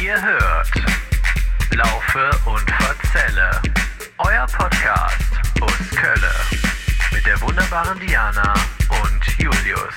Ihr hört Laufe und Verzelle, euer Podcast aus Kölle mit der wunderbaren Diana und Julius.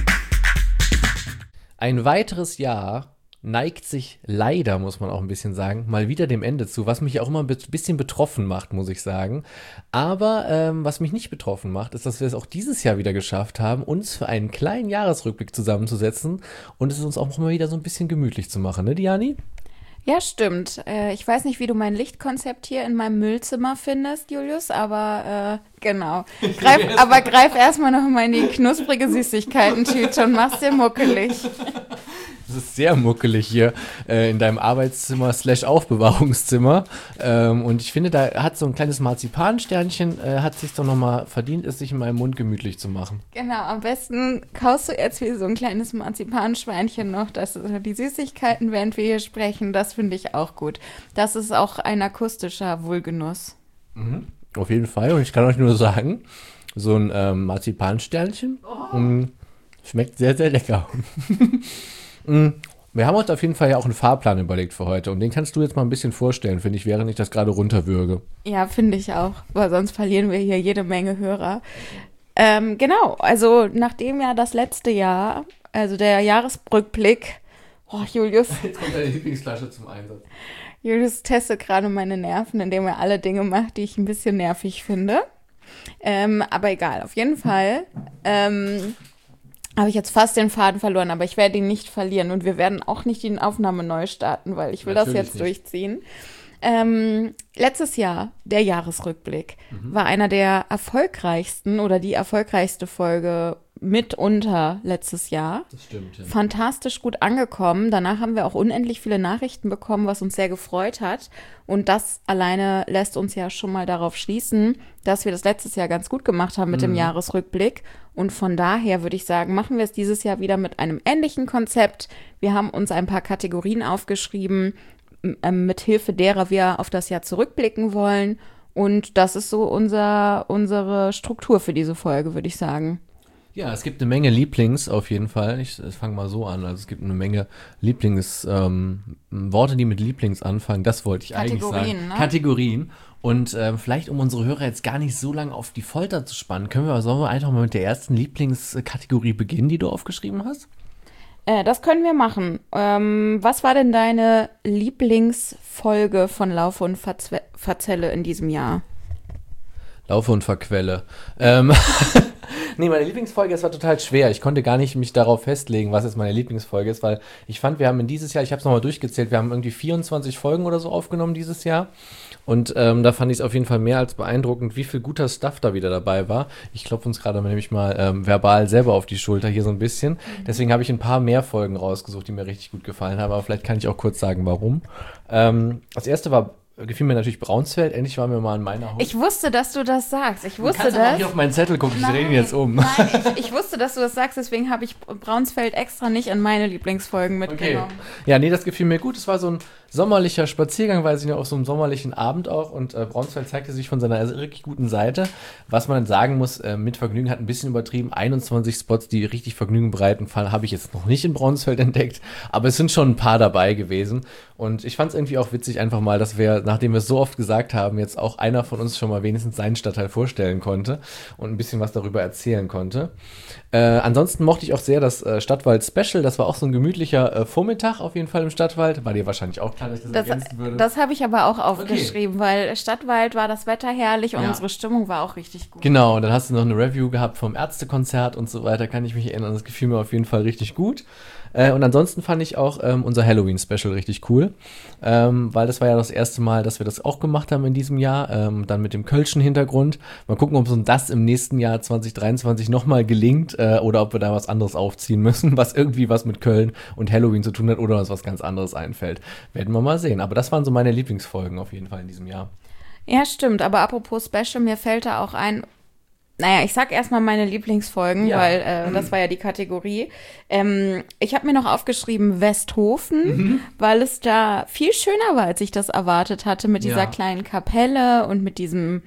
Ein weiteres Jahr neigt sich leider, muss man auch ein bisschen sagen, mal wieder dem Ende zu, was mich auch immer ein bisschen betroffen macht, muss ich sagen. Aber was mich nicht betroffen macht, ist, dass wir es auch dieses Jahr wieder geschafft haben, uns für einen kleinen Jahresrückblick zusammenzusetzen und es uns auch mal wieder so ein bisschen gemütlich zu machen, ne, Diani? Ja, stimmt. Ich weiß nicht, wie du mein Lichtkonzept hier in meinem Müllzimmer findest, Julius, aber genau. Greif erstmal noch mal in die knusprige Süßigkeiten-Tüte und mach's dir muckelig. Es ist sehr muckelig hier in deinem Arbeitszimmer / Aufbewahrungszimmer. Und ich finde, da hat so ein kleines Marzipansternchen, hat sich doch nochmal verdient, es sich in meinem Mund gemütlich zu machen. Genau, am besten kaust du jetzt wie so ein kleines Marzipanschweinchen noch, die Süßigkeiten, während wir hier sprechen, das finde ich auch gut. Das ist auch ein akustischer Wohlgenuss. Mhm. Auf jeden Fall. Und ich kann euch nur sagen, so ein Marzipansternchen schmeckt sehr, sehr lecker. Wir haben uns auf jeden Fall ja auch einen Fahrplan überlegt für heute und den kannst du jetzt mal ein bisschen vorstellen, finde ich, während ich das gerade runterwürge. Ja, finde ich auch, weil sonst verlieren wir hier jede Menge Hörer. Genau, also nachdem ja das letzte Jahr, also der Jahresrückblick, Julius. Jetzt kommt deine Lieblingsflasche zum Einsatz. Julius testet gerade meine Nerven, indem er alle Dinge macht, die ich ein bisschen nervig finde. Aber egal, auf jeden Fall habe ich jetzt fast den Faden verloren, aber ich werde ihn nicht verlieren und wir werden auch nicht die Aufnahme neu starten, weil ich will natürlich das jetzt nicht durchziehen. Letztes Jahr, der Jahresrückblick, war einer der erfolgreichsten oder die erfolgreichste Folge mitunter letztes Jahr. Das stimmt, ja. Fantastisch gut angekommen. Danach haben wir auch unendlich viele Nachrichten bekommen, was uns sehr gefreut hat. Und das alleine lässt uns ja schon mal darauf schließen, dass wir das letztes Jahr ganz gut gemacht haben mit dem Jahresrückblick. Und von daher würde ich sagen, machen wir es dieses Jahr wieder mit einem ähnlichen Konzept. Wir haben uns ein paar Kategorien aufgeschrieben, mit Hilfe derer wir auf das Jahr zurückblicken wollen. Und das ist so unsere Struktur für diese Folge, würde ich sagen. Ja, es gibt eine Menge Lieblings auf jeden Fall. Ich fange mal so an. Also es gibt eine Menge Worte, die mit Lieblings anfangen. Das wollte ich eigentlich sagen. Ne? Kategorien. Und vielleicht, um unsere Hörer jetzt gar nicht so lange auf die Folter zu spannen, sollen wir einfach mal mit der ersten Lieblingskategorie beginnen, die du aufgeschrieben hast? Das können wir machen. Was war denn deine Lieblingsfolge von Laufe und Verzelle in diesem Jahr? Laufe und Verquelle. Nee, meine Lieblingsfolge, es war total schwer. Ich konnte gar nicht mich darauf festlegen, was jetzt meine Lieblingsfolge ist, weil ich fand, wir haben dieses Jahr, ich habe es nochmal durchgezählt, wir haben irgendwie 24 Folgen oder so aufgenommen dieses Jahr. Und da fand ich es auf jeden Fall mehr als beeindruckend, wie viel guter Stuff da wieder dabei war. Ich klopfe uns gerade nämlich mal verbal selber auf die Schulter hier so ein bisschen. Deswegen habe ich ein paar mehr Folgen rausgesucht, die mir richtig gut gefallen haben. Aber vielleicht kann ich auch kurz sagen, warum. Das erste gefiel mir natürlich Braunsfeld. Endlich waren wir mal in meiner Haut. Ich wusste, dass du das sagst. Ich wusste das. Du kannst auch nicht auf meinen Zettel gucken, ich drehe ihn jetzt um. Nein, ich wusste, dass du das sagst, deswegen habe ich Braunsfeld extra nicht in meine Lieblingsfolgen mitgenommen. Okay. Ja, nee, das gefiel mir gut. Es war so ein sommerlicher Spaziergang, weiß ich noch, auf so einem sommerlichen Abend auch. Und Braunsfeld zeigte sich von seiner richtig guten Seite. Was man sagen muss, mit Vergnügen hat ein bisschen übertrieben. 21 Spots, die richtig Vergnügen bereiten, habe ich jetzt noch nicht in Braunsfeld entdeckt. Aber es sind schon ein paar dabei gewesen. Und ich fand es irgendwie auch witzig, einfach mal, dass wir, nachdem wir es so oft gesagt haben, jetzt auch einer von uns schon mal wenigstens seinen Stadtteil vorstellen konnte und ein bisschen was darüber erzählen konnte. Ansonsten mochte ich auch sehr das Stadtwald-Special. Das war auch so ein gemütlicher Vormittag auf jeden Fall im Stadtwald. War dir wahrscheinlich auch klar, dass ich das ergänzen würde? Das habe ich aber auch aufgeschrieben, weil Stadtwald war das Wetter herrlich und unsere Stimmung war auch richtig gut. Genau, und dann hast du noch eine Review gehabt vom Ärztekonzert und so weiter, kann ich mich erinnern. Das gefiel mir auf jeden Fall richtig gut. Und ansonsten fand ich auch unser Halloween-Special richtig cool, weil das war ja das erste Mal, dass wir das auch gemacht haben in diesem Jahr, dann mit dem Kölschen Hintergrund. Mal gucken, ob uns das im nächsten Jahr 2023 nochmal gelingt oder ob wir da was anderes aufziehen müssen, was irgendwie was mit Köln und Halloween zu tun hat oder uns was ganz anderes einfällt. Werden wir mal sehen. Aber das waren so meine Lieblingsfolgen auf jeden Fall in diesem Jahr. Ja, stimmt. Aber apropos Special, mir fällt da auch ein, naja, ich sag erstmal meine Lieblingsfolgen, weil das war ja die Kategorie. Ich habe mir noch aufgeschrieben Westhofen, weil es da viel schöner war, als ich das erwartet hatte, mit dieser kleinen Kapelle und mit diesem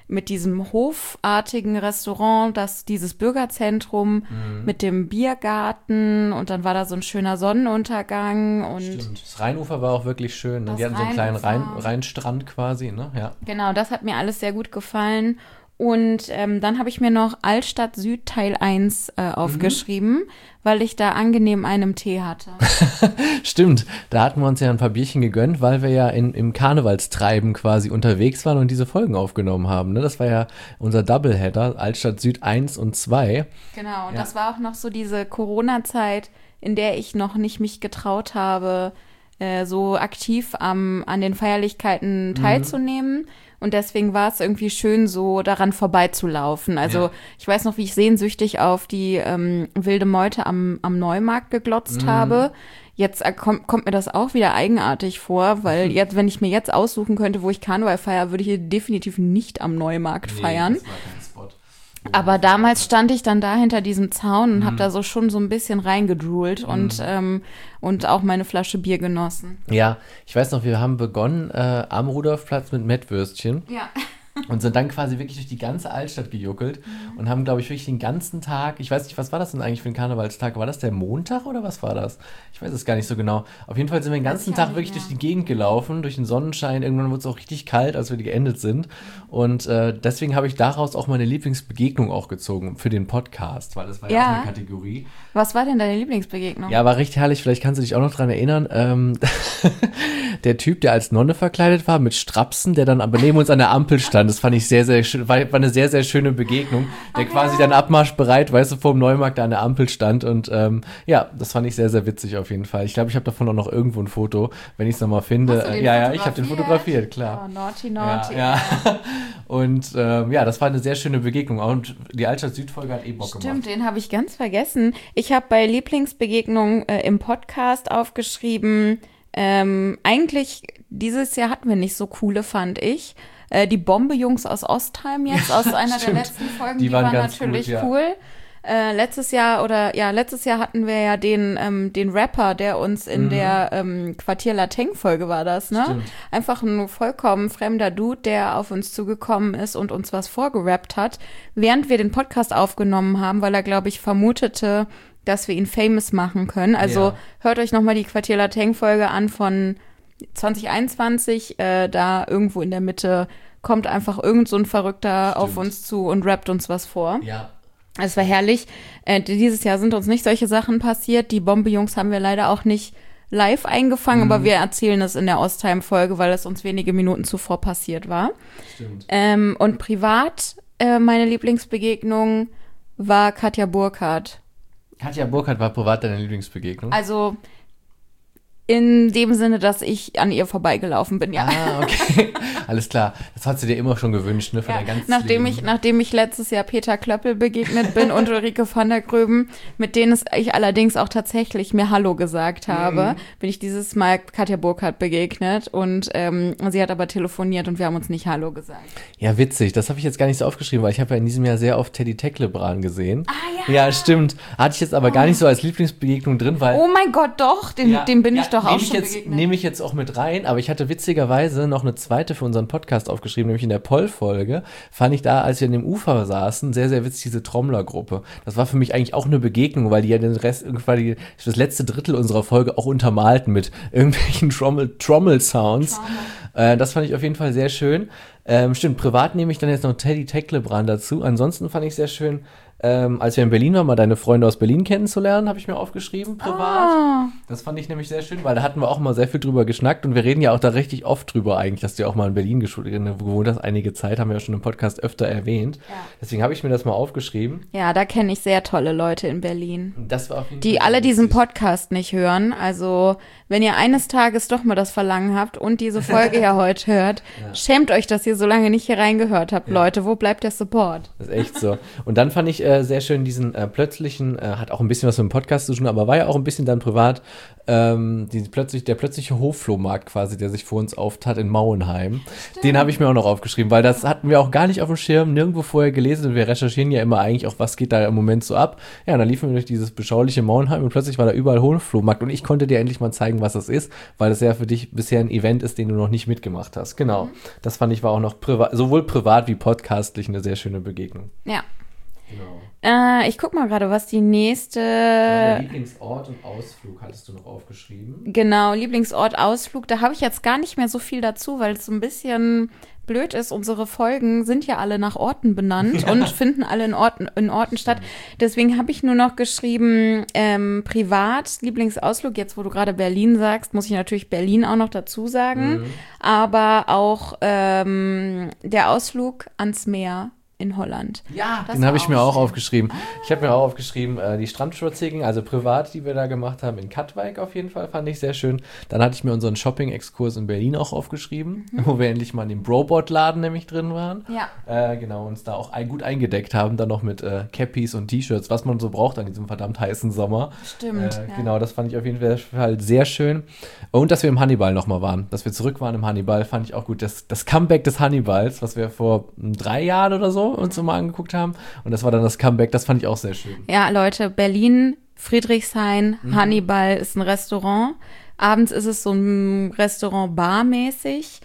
mit diesem hofartigen Restaurant, dieses Bürgerzentrum mit dem Biergarten und dann war da so ein schöner Sonnenuntergang. Und Stimmt. Das Rheinufer war auch wirklich schön. Ne? Die hatten so einen kleinen Rheinstrand quasi. Ne? Ja. Genau, das hat mir alles sehr gut gefallen. Und dann habe ich mir noch Altstadt Süd Teil 1 aufgeschrieben, weil ich da angenehm einen Tee hatte. Stimmt, da hatten wir uns ja ein paar Bierchen gegönnt, weil wir ja im Karnevalstreiben quasi unterwegs waren und diese Folgen aufgenommen haben. Ne? Das war ja unser Doubleheader, Altstadt Süd 1 und 2. Genau, und das war auch noch so diese Corona-Zeit, in der ich noch nicht mich getraut habe, so aktiv an den Feierlichkeiten teilzunehmen. Und deswegen war es irgendwie schön, so daran vorbeizulaufen. Also ich weiß noch, wie ich sehnsüchtig auf die wilde Meute am Neumarkt geglotzt habe. Jetzt kommt mir das auch wieder eigenartig vor, weil jetzt, wenn ich mir jetzt aussuchen könnte, wo ich Karneval feiere, würde ich hier definitiv nicht am Neumarkt feiern. Das war kein Spot. Aber damals stand ich dann da hinter diesem Zaun und habe da so schon so ein bisschen reingedruhlt und auch meine Flasche Bier genossen. Ja, ich weiß noch, wir haben begonnen am Rudolfplatz mit Mettwürstchen. Ja. Und sind dann quasi wirklich durch die ganze Altstadt gejuckelt und haben, glaube ich, wirklich den ganzen Tag, ich weiß nicht, was war das denn eigentlich für ein Karnevalstag? War das der Montag oder was war das? Ich weiß es gar nicht so genau. Auf jeden Fall sind wir den ganzen Tag wirklich durch die Gegend gelaufen, durch den Sonnenschein. Irgendwann wurde es auch richtig kalt, als wir geendet sind. Und deswegen habe ich daraus auch meine Lieblingsbegegnung auch gezogen für den Podcast, weil das war ja auch eine Kategorie. Was war denn deine Lieblingsbegegnung? Ja, war richtig herrlich. Vielleicht kannst du dich auch noch dran erinnern. Der Typ, der als Nonne verkleidet war, mit Strapsen, der dann aber neben uns an der Ampel stand. Das fand ich sehr, sehr schön. War eine sehr, sehr schöne Begegnung. Der quasi dann abmarschbereit, weißt du, vor dem Neumarkt da an der Ampel stand. Und ja, das fand ich sehr, sehr witzig auf jeden Fall. Ich glaube, ich habe davon auch noch irgendwo ein Foto, wenn ich es nochmal finde. Ja, ich habe den fotografiert, klar. Oh, naughty. Ja. Und ja, das war eine sehr schöne Begegnung. Und die Altstadt Südfolge hat Bock gemacht. Stimmt, den habe ich ganz vergessen. Ich habe bei Lieblingsbegegnung im Podcast aufgeschrieben, eigentlich dieses Jahr hatten wir nicht so coole, fand ich. Die Bombe-Jungs aus Ostheim jetzt, aus einer der letzten Folgen, die waren natürlich gut, cool. Letztes Jahr hatten wir ja den Rapper, der uns in der Quartier Lateng-Folge war das, ne? Stimmt. Einfach ein vollkommen fremder Dude, der auf uns zugekommen ist und uns was vorgerappt hat, während wir den Podcast aufgenommen haben, weil er, glaube ich, vermutete, dass wir ihn famous machen können. Also hört euch nochmal die Quartier Lateng-Folge an von 2021. Da irgendwo in der Mitte kommt einfach irgend so ein Verrückter auf uns zu und rappt uns was vor. Ja. Es war herrlich. Dieses Jahr sind uns nicht solche Sachen passiert. Die Bombe-Jungs haben wir leider auch nicht live eingefangen, aber wir erzählen es in der Ostheim-Folge, weil es uns wenige Minuten zuvor passiert war. Stimmt. Und privat, meine Lieblingsbegegnung war Katja Burkhardt. Katja Burkhardt war privat deine Lieblingsbegegnung? Also in dem Sinne, dass ich an ihr vorbeigelaufen bin, ja. Ah, okay. Alles klar. Das hast du dir immer schon gewünscht, ne? Für dein ganzes Leben. Nachdem ich letztes Jahr Peter Klöppel begegnet bin und Ulrike van der Gröben, mit denen ich allerdings auch tatsächlich mir Hallo gesagt habe, bin ich dieses Mal Katja Burkhardt begegnet und sie hat aber telefoniert und wir haben uns nicht Hallo gesagt. Ja, witzig. Das habe ich jetzt gar nicht so aufgeschrieben, weil ich habe ja in diesem Jahr sehr oft Teddy Tecklebrand gesehen. Ah, ja. Ja, stimmt. Hatte ich jetzt aber gar nicht so als Lieblingsbegegnung drin, weil... Oh mein Gott, doch. Dem bin ich doch auch schon begegnet. Nehme ich jetzt auch mit rein, aber ich hatte witzigerweise noch eine zweite für unseren Podcast aufgeschrieben, nämlich in der Poll-Folge, fand ich da, als wir in dem Ufer saßen, sehr, sehr witzig, diese Trommlergruppe. Das war für mich eigentlich auch eine Begegnung, weil die ja den Rest, irgendwie das letzte Drittel unserer Folge auch untermalten mit irgendwelchen Trommel-Sounds. Das fand ich auf jeden Fall sehr schön. Stimmt, privat nehme ich dann jetzt noch Teddy Tecklebrand dazu. Ansonsten fand ich sehr schön, als wir in Berlin waren, mal deine Freunde aus Berlin kennenzulernen, habe ich mir aufgeschrieben, privat. Das fand ich nämlich sehr schön, weil da hatten wir auch mal sehr viel drüber geschnackt und wir reden ja auch da richtig oft drüber eigentlich, dass du ja auch mal in Berlin gewohnt hast, einige Zeit, haben wir ja schon im Podcast öfter erwähnt. Ja. Deswegen habe ich mir das mal aufgeschrieben. Ja, da kenne ich sehr tolle Leute in Berlin. Das war auf jeden Fall die alle diesen Podcast nicht hören. Also, wenn ihr eines Tages doch mal das Verlangen habt und diese Folge ja heute hört, schämt euch, dass ihr so lange nicht hier reingehört habt, Leute. Wo bleibt der Support? Das ist echt so. Und dann fand ich sehr schön diesen plötzlichen, hat auch ein bisschen was mit dem Podcast zu tun, aber war ja auch ein bisschen dann privat, der plötzliche Hofflohmarkt quasi, der sich vor uns auftat in Mauenheim. Den habe ich mir auch noch aufgeschrieben, weil das hatten wir auch gar nicht auf dem Schirm, nirgendwo vorher gelesen und wir recherchieren ja immer eigentlich auch, was geht da im Moment so ab. Ja, und dann liefen wir durch dieses beschauliche Mauenheim und plötzlich war da überall Hofflohmarkt und ich konnte dir endlich mal zeigen, was das ist, weil das ja für dich bisher ein Event ist, den du noch nicht mitgemacht hast. Genau. Das fand ich war auch noch sowohl privat wie podcastlich eine sehr schöne Begegnung. Ja. Genau. Ich guck mal gerade, was die nächste... Lieblingsort und Ausflug hattest du noch aufgeschrieben. Genau, Lieblingsort, Ausflug. Da habe ich jetzt gar nicht mehr so viel dazu, weil es so ein bisschen blöd ist. Unsere Folgen sind ja alle nach Orten benannt und finden alle in Orten statt. Deswegen habe ich nur noch geschrieben, privat, Lieblingsausflug. Jetzt, wo du gerade Berlin sagst, muss ich natürlich Berlin auch noch dazu sagen. Aber auch der Ausflug ans Meer in Holland. Ja, den habe ich mir auch aufgeschrieben. Ich habe mir auch aufgeschrieben, die Strandspaziergänge, also privat, die wir da gemacht haben, in Katwijk auf jeden Fall, fand ich sehr schön. Dann hatte ich mir unseren Shopping-Exkurs in Berlin auch aufgeschrieben, wo wir endlich mal in dem Brobot-Laden nämlich drin waren. Ja. Genau, uns da auch gut eingedeckt haben, dann noch mit Cappies und T-Shirts, was man so braucht an diesem verdammt heißen Sommer. Stimmt. Ja. Genau, das fand ich auf jeden Fall sehr schön. Und dass wir im Hannibal nochmal waren, dass wir zurück waren im Hannibal, fand ich auch gut. Das Comeback des Hannibals, was wir vor 3 Jahren oder so uns mal angeguckt haben. Und das war dann das Comeback, das fand ich auch sehr schön. Ja, Leute, Berlin, Friedrichshain, Hannibal ist ein Restaurant. Abends ist es so ein Restaurant barmäßig.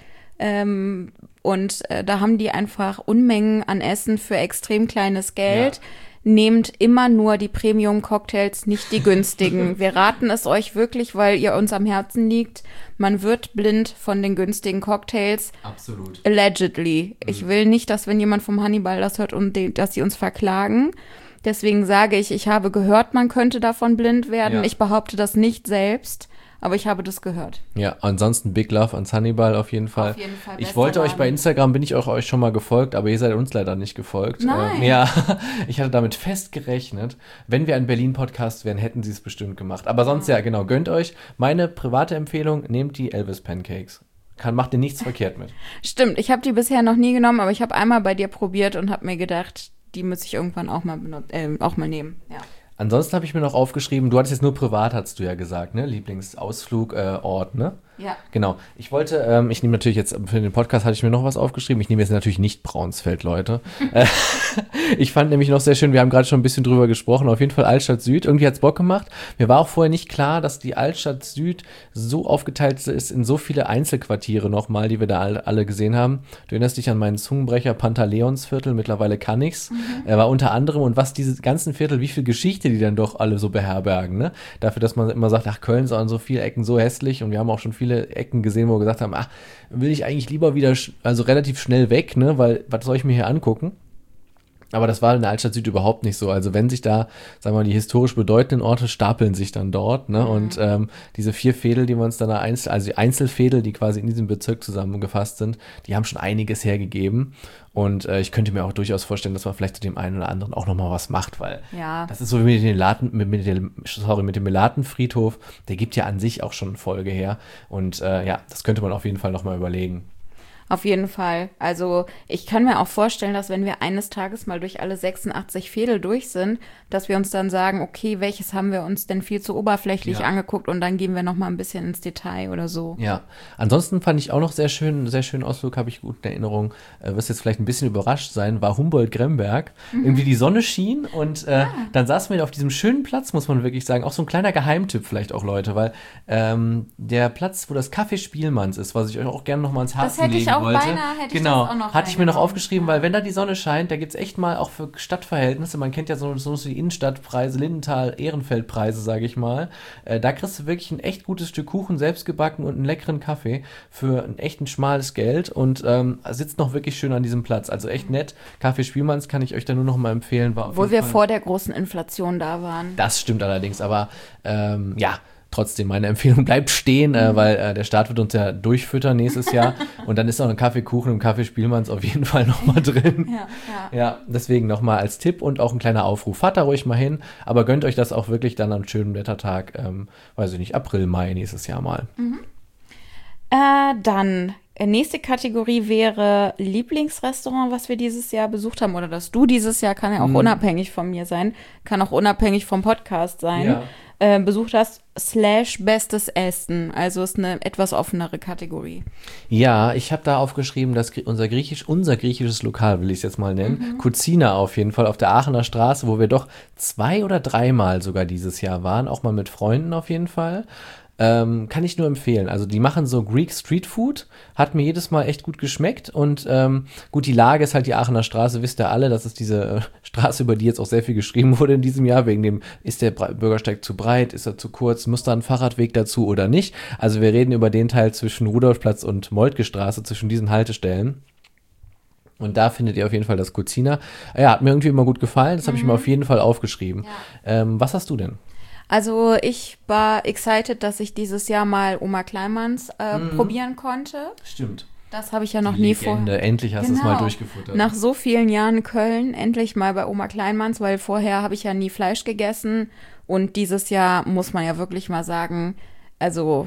Und da haben die einfach Unmengen an Essen für extrem kleines Geld. Ja. Nehmt immer nur die Premium-Cocktails, nicht die günstigen. Wir raten es euch wirklich, weil ihr uns am Herzen liegt. Man wird blind von den günstigen Cocktails. Absolut. Allegedly. Ich will nicht, dass wenn jemand vom Hannibal das hört und dass sie uns verklagen. Deswegen sage ich habe gehört, man könnte davon blind werden. Ja. Ich behaupte das nicht selbst. Aber ich habe das gehört. Ja, ansonsten Big Love ans Hannibal auf jeden Fall. Auf jeden Fall. Ich wollte euch bei Instagram, bin ich euch schon mal gefolgt, aber ihr seid uns leider nicht gefolgt. Nein. Ja, ich hatte damit fest gerechnet, wenn wir ein Berlin-Podcast wären, hätten sie es bestimmt gemacht. Aber sonst ja, genau, gönnt euch. Meine private Empfehlung, nehmt die Elvis Pancakes. Macht ihr nichts verkehrt mit. Stimmt, ich habe die bisher noch nie genommen, aber ich habe einmal bei dir probiert und habe mir gedacht, die muss ich irgendwann auch mal nehmen. Ja. Ansonsten habe ich mir noch aufgeschrieben, du hattest jetzt nur privat, hast du ja gesagt, ne? Lieblingsausflug, Ort, ne? Ja. Genau. Ich wollte, ich nehme natürlich jetzt, für den Podcast hatte ich mir noch was aufgeschrieben. Ich nehme jetzt natürlich nicht Braunsfeld, Leute. Ich fand nämlich noch sehr schön, wir haben gerade schon ein bisschen drüber gesprochen, auf jeden Fall Altstadt Süd. Irgendwie hat's Bock gemacht. Mir war auch vorher nicht klar, dass die Altstadt Süd so aufgeteilt ist in so viele Einzelquartiere nochmal, die wir da alle gesehen haben. Du erinnerst dich an meinen Zungenbrecher Pantaleonsviertel, mittlerweile kann ich's. Er war unter anderem, und was diese ganzen Viertel, wie viel Geschichte die dann doch alle so beherbergen, ne? Dafür, dass man immer sagt, ach, Köln ist an so vielen Ecken so hässlich, und wir haben auch schon viele Ecken gesehen, wo wir gesagt haben, ach, will ich eigentlich lieber wieder, also relativ schnell weg, ne, weil, was soll ich mir hier angucken? Aber das war in der Altstadt Süd überhaupt nicht so. Also wenn sich da, sagen wir mal, die historisch bedeutenden Orte stapeln sich dann dort, ne? Und diese 4 Fädel, die wir uns dann also die Einzelfädel, die quasi in diesem Bezirk zusammengefasst sind, die haben schon einiges hergegeben. Und ich könnte mir auch durchaus vorstellen, dass man vielleicht zu dem einen oder anderen auch nochmal was macht, weil das ist so wie mit dem Melatenfriedhof, der gibt ja an sich auch schon eine Folge her. Und das könnte man auf jeden Fall nochmal überlegen. Auf jeden Fall. Also ich kann mir auch vorstellen, dass wenn wir eines Tages mal durch alle 86 Fädel durch sind, dass wir uns dann sagen, okay, welches haben wir uns denn viel zu oberflächlich angeguckt, und dann gehen wir noch mal ein bisschen ins Detail oder so. Ja, ansonsten fand ich auch noch sehr schönen Ausflug, habe ich gut in Erinnerung, wirst jetzt vielleicht ein bisschen überrascht sein, war Humboldt-Gremberg. Irgendwie die Sonne schien und dann saßen wir auf diesem schönen Platz, muss man wirklich sagen, auch so ein kleiner Geheimtipp vielleicht auch, Leute, weil der Platz, wo das Café Spielmanns ist, was ich euch auch gerne noch mal ans Herzen legen wollte. Hätte ich das auch noch hatte ich mir noch aufgeschrieben, weil wenn da die Sonne scheint, da gibt es echt mal auch für Stadtverhältnisse, man kennt ja so die Innenstadtpreise, Lindenthal, Ehrenfeldpreise, sage ich mal, da kriegst du wirklich ein echt gutes Stück Kuchen, selbst gebacken, und einen leckeren Kaffee für ein echt ein schmales Geld, und sitzt noch wirklich schön an diesem Platz, also echt nett. Café Spielmanns kann ich euch da nur noch mal empfehlen. Wo wir vor der großen Inflation da waren. Das stimmt allerdings, aber trotzdem, meine Empfehlung bleibt stehen, weil der Staat wird uns ja durchfüttern nächstes Jahr, und dann ist noch ein Kaffeekuchen im Café Spielmanns auf jeden Fall nochmal drin. Ja, deswegen nochmal als Tipp und auch ein kleiner Aufruf. Fahrt da ruhig mal hin, aber gönnt euch das auch wirklich dann am schönen Wettertag, weiß ich nicht, April, Mai nächstes Jahr mal. Dann, nächste Kategorie wäre Lieblingsrestaurant, was wir dieses Jahr besucht haben. Oder das du dieses Jahr, kann ja auch unabhängig von mir sein, kann auch unabhängig vom Podcast sein. Besucht hast, / bestes Essen. Also ist eine etwas offenere Kategorie. Ja, ich habe da aufgeschrieben, dass unser griechisches Lokal, will ich es jetzt mal nennen, Cucina auf jeden Fall, auf der Aachener Straße, wo wir doch 2 oder 3 Mal sogar dieses Jahr waren, auch mal mit Freunden auf jeden Fall. Kann ich nur empfehlen. Also die machen so Greek Street Food, hat mir jedes Mal echt gut geschmeckt und gut, die Lage ist halt die Aachener Straße, wisst ihr alle, das ist diese Straße, über die jetzt auch sehr viel geschrieben wurde in diesem Jahr, wegen dem, ist der Bürgersteig zu breit, ist er zu kurz, muss da ein Fahrradweg dazu oder nicht? Also wir reden über den Teil zwischen Rudolfplatz und Moltke Straße, zwischen diesen Haltestellen. Und da findet ihr auf jeden Fall das Cucina. Ja, hat mir irgendwie immer gut gefallen, das habe ich mir auf jeden Fall aufgeschrieben. Ja. Was hast du denn? Also ich war excited, dass ich dieses Jahr mal Oma Kleinmanns probieren konnte. Stimmt. Das habe ich ja noch Die nie Legende. Endlich hast du es mal durchgefuttert. Nach so vielen Jahren Köln, endlich mal bei Oma Kleinmanns, weil vorher habe ich ja nie Fleisch gegessen. Und dieses Jahr muss man ja wirklich mal sagen, also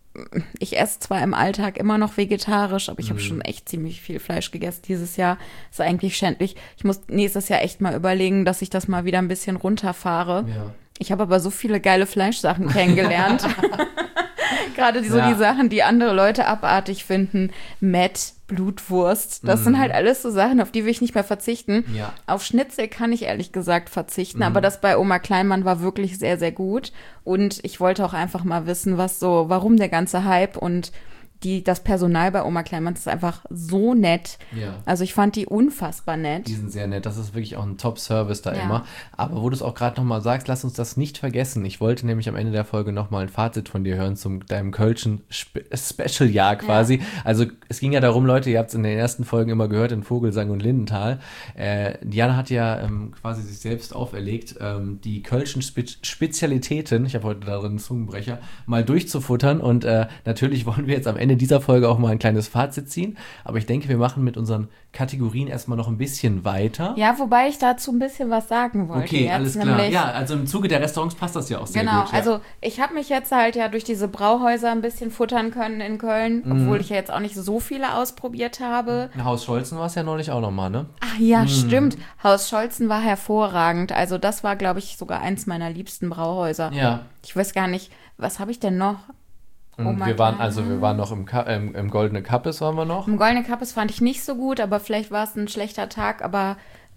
ich esse zwar im Alltag immer noch vegetarisch, aber ich habe schon echt ziemlich viel Fleisch gegessen dieses Jahr. Ist eigentlich schändlich. Ich muss nächstes Jahr echt mal überlegen, dass ich das mal wieder ein bisschen runterfahre. Ja. Ich habe aber so viele geile Fleischsachen kennengelernt. Gerade die Sachen, die andere Leute abartig finden. Mett, Blutwurst. Das sind halt alles so Sachen, auf die will ich nicht mehr verzichten. Ja. Auf Schnitzel kann ich ehrlich gesagt verzichten. Aber das bei Oma Kleinmann war wirklich sehr, sehr gut. Und ich wollte auch einfach mal wissen, warum der ganze Hype und das Personal bei Oma Kleinmanns ist einfach so nett. Ja. Also ich fand die unfassbar nett. Die sind sehr nett. Das ist wirklich auch ein Top-Service da immer. Aber wo du es auch gerade nochmal sagst, lass uns das nicht vergessen. Ich wollte nämlich am Ende der Folge nochmal ein Fazit von dir hören zum deinem Kölschen Special-Jahr quasi. Ja. Also es ging ja darum, Leute, ihr habt es in den ersten Folgen immer gehört, in Vogelsang und Lindenthal. Diana hat ja quasi sich selbst auferlegt, die Kölschen Spezialitäten, ich habe heute darin einen Zungenbrecher, mal durchzufuttern. Und natürlich wollen wir jetzt am Ende dieser Folge auch mal ein kleines Fazit ziehen. Aber ich denke, wir machen mit unseren Kategorien erstmal noch ein bisschen weiter. Ja, wobei ich dazu ein bisschen was sagen wollte. Okay, jetzt, alles klar. Ja, also im Zuge der Restaurants passt das ja auch sehr gut. Genau, also ich habe mich jetzt halt ja durch diese Brauhäuser ein bisschen futtern können in Köln, obwohl ich ja jetzt auch nicht so viele ausprobiert habe. Haus Scholzen war es ja neulich auch nochmal, ne? Ach ja, stimmt. Haus Scholzen war hervorragend. Also das war, glaube ich, sogar eins meiner liebsten Brauhäuser. Ja. Ich weiß gar nicht, was habe ich denn noch? Und wir waren noch im Goldene Kappes waren wir noch. Im Goldene Kappes fand ich nicht so gut, aber vielleicht war es ein schlechter Tag, aber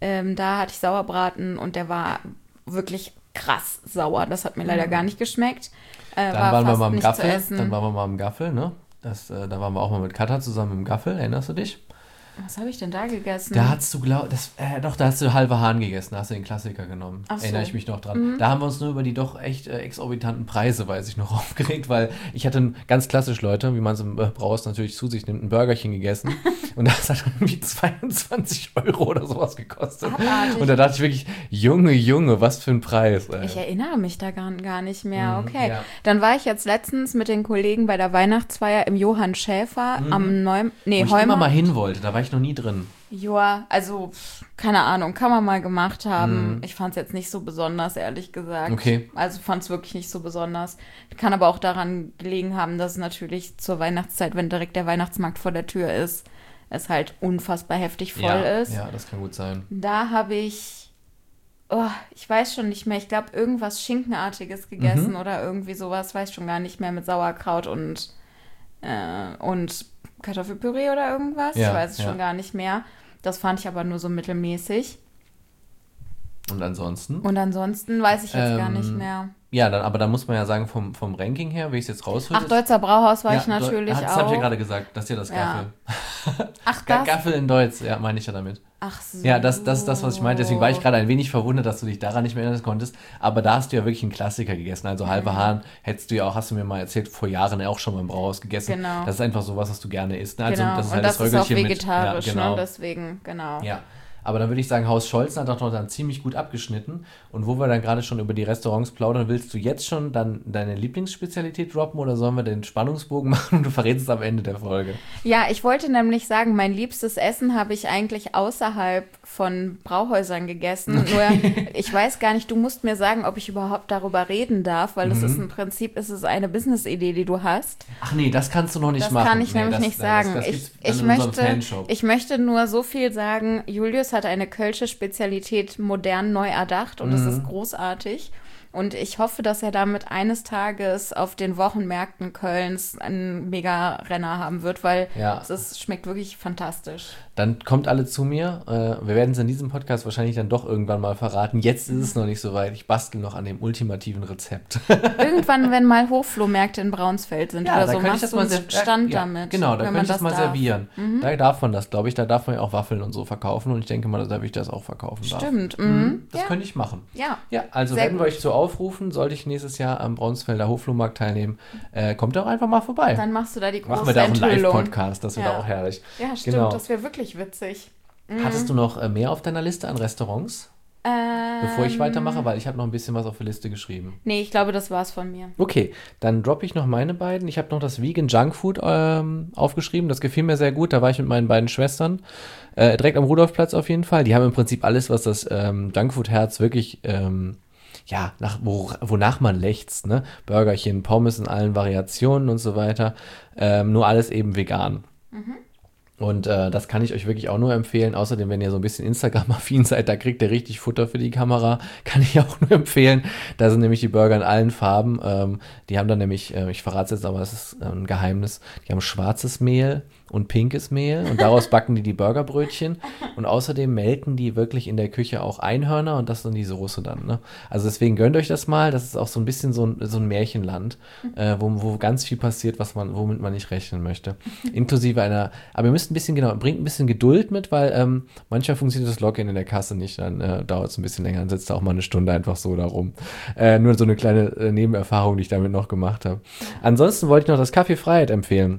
da hatte ich Sauerbraten und der war wirklich krass sauer. Das hat mir leider gar nicht geschmeckt. Dann waren wir mal im Gaffel, ne? Da waren wir auch mal mit Katha zusammen im Gaffel, erinnerst du dich? Was habe ich denn da gegessen? Da hast du, da hast du halbe Hahn gegessen, da hast du den Klassiker genommen. Ach so. Erinnere ich mich noch dran. Da haben wir uns nur über die doch echt exorbitanten Preise, weiß ich noch, aufgeregt, weil ich hatte ganz klassisch, Leute, wie man es im Brauhaus natürlich zu sich nimmt, ein Burgerchen gegessen und das hat irgendwie 22 € oder sowas gekostet. Abartig. Und da dachte ich wirklich, Junge, was für ein Preis. Ey. Ich erinnere mich da gar nicht mehr. Okay, ja. Dann war ich jetzt letztens mit den Kollegen bei der Weihnachtsfeier im Johann Schäfer am Heumer. Wo ich immer mal hin wollte, da war ich noch nie drin. Ja, also, keine Ahnung, kann man mal gemacht haben. Ich fand es jetzt nicht so besonders, ehrlich gesagt. Okay. Also fand es wirklich nicht so besonders. Kann aber auch daran gelegen haben, dass es natürlich zur Weihnachtszeit, wenn direkt der Weihnachtsmarkt vor der Tür ist, es halt unfassbar heftig voll ist. Ja, das kann gut sein. Da habe ich, ich weiß schon nicht mehr, ich glaube irgendwas Schinkenartiges gegessen oder irgendwie sowas, weiß schon gar nicht mehr, mit Sauerkraut und Kartoffelpüree oder irgendwas. Ja, ich weiß es schon gar nicht mehr. Das fand ich aber nur so mittelmäßig. Und ansonsten? Weiß ich jetzt gar nicht mehr. Ja, aber da muss man ja sagen, vom Ranking her, wie ich es jetzt raushöre. Ach, Deutzer Brauhaus war ich natürlich auch. Das habe ich ja gerade gesagt, das ist ja das Gaffel. Ach, das? Gaffel in Deutsch, ja, meine ich ja damit. Ach so. Ja, das ist das, was ich meinte. Deswegen war ich gerade ein wenig verwundert, dass du dich daran nicht mehr erinnern konntest. Aber da hast du ja wirklich einen Klassiker gegessen. Also halbe Hahn hast du mir mal erzählt, vor Jahren auch schon mal im Brauhaus gegessen. Genau. Das ist einfach so was du gerne isst. Ne? Also, genau. Das ist halt und das das ist auch vegetarisch, ne? Deswegen, genau. Ja. Aber dann würde ich sagen, Haus Scholzen hat doch noch dann ziemlich gut abgeschnitten. Und wo wir dann gerade schon über die Restaurants plaudern, willst du jetzt schon dann deine Lieblingsspezialität droppen oder sollen wir den Spannungsbogen machen und du verrätst es am Ende der Folge? Ja, ich wollte nämlich sagen, mein liebstes Essen habe ich eigentlich außerhalb von Brauhäusern gegessen. Nur, ich weiß gar nicht, du musst mir sagen, ob ich überhaupt darüber reden darf, weil das ist im Prinzip ist es eine Business-Idee, die du hast. Ach nee, das kannst du noch nicht Das machen. kann ich nämlich nicht sagen. Ich möchte nur so viel sagen, Julius hat eine kölsche Spezialität modern neu erdacht und das ist großartig. Und ich hoffe, dass er damit eines Tages auf den Wochenmärkten Kölns einen Mega-Renner haben wird, weil es schmeckt wirklich fantastisch. Dann kommt alle zu mir. Wir werden es in diesem Podcast wahrscheinlich dann doch irgendwann mal verraten. Jetzt ist es noch nicht so weit. Ich bastel noch an dem ultimativen Rezept. Irgendwann, wenn mal Hoflohmärkte in Braunsfeld sind oder so, machst du einen Stand damit. Genau, da könnte ich das mal servieren. Da darf man das, glaube ich. Da darf man ja auch Waffeln und so verkaufen. Und ich denke mal, da darf ich das auch verkaufen. Stimmt. Das könnte ich machen. Ja, also werden wir euch so aufrufen, sollte ich nächstes Jahr am Braunsfelder Hoflohmarkt teilnehmen, kommt doch einfach mal vorbei. Dann machst du da die große Machen wir da auch einen Enthüllung. Live-Podcast, das wird auch herrlich. Ja, stimmt, genau. Das wäre wirklich witzig. Hattest du noch mehr auf deiner Liste an Restaurants? Bevor ich weitermache, weil ich habe noch ein bisschen was auf der Liste geschrieben. Nee, ich glaube, das war's von mir. Okay, dann droppe ich noch meine beiden. Ich habe noch das Vegan Junkfood aufgeschrieben. Das gefiel mir sehr gut. Da war ich mit meinen beiden Schwestern. Direkt am Rudolfplatz auf jeden Fall. Die haben im Prinzip alles, was das Junkfood-Herz wirklich wonach man lechzt, ne? Burgerchen, Pommes in allen Variationen und so weiter. Nur alles eben vegan. Und das kann ich euch wirklich auch nur empfehlen. Außerdem, wenn ihr so ein bisschen Instagram-affin seid, da kriegt ihr richtig Futter für die Kamera. Kann ich auch nur empfehlen. Da sind nämlich die Burger in allen Farben. Die haben dann nämlich, ich verrate es jetzt, aber es ist ein Geheimnis, die haben schwarzes Mehl und pinkes Mehl und daraus backen die Burgerbrötchen. Und außerdem melken die wirklich in der Küche auch Einhörner und das ist dann die Soße dann. Ne? Also deswegen gönnt euch das mal. Das ist auch so ein bisschen so ein Märchenland, wo ganz viel passiert, womit man nicht rechnen möchte. Inklusive aber ihr müsst bringt ein bisschen Geduld mit, weil manchmal funktioniert das Login in der Kasse nicht, dann dauert es ein bisschen länger, dann sitzt da auch mal eine Stunde einfach so da rum. Nur so eine kleine Nebenerfahrung, die ich damit noch gemacht habe. Ansonsten wollte ich noch das Café Freiheit empfehlen.